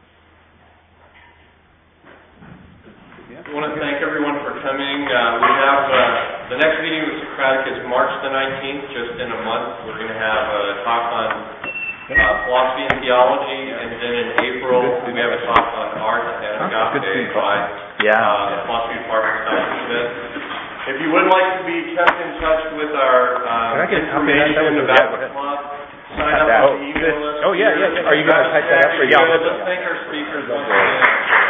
Yeah. I want to thank everyone for coming. Uh, we have, uh, the next meeting with Socratic is March the nineteenth, just in a month. We're going to have a talk on uh, philosophy and theology, and then in April, we have a talk on art and agape by Yeah. uh, the philosophy department, Doctor Smith. If you would like to be kept in touch with our um, Can I get a copy of that? That information was- about yeah, go the ahead. club, sign up That- on the email list. Oh, yeah, yeah, yeah. Are you going to type that up for you? Let's thank our speakers once again.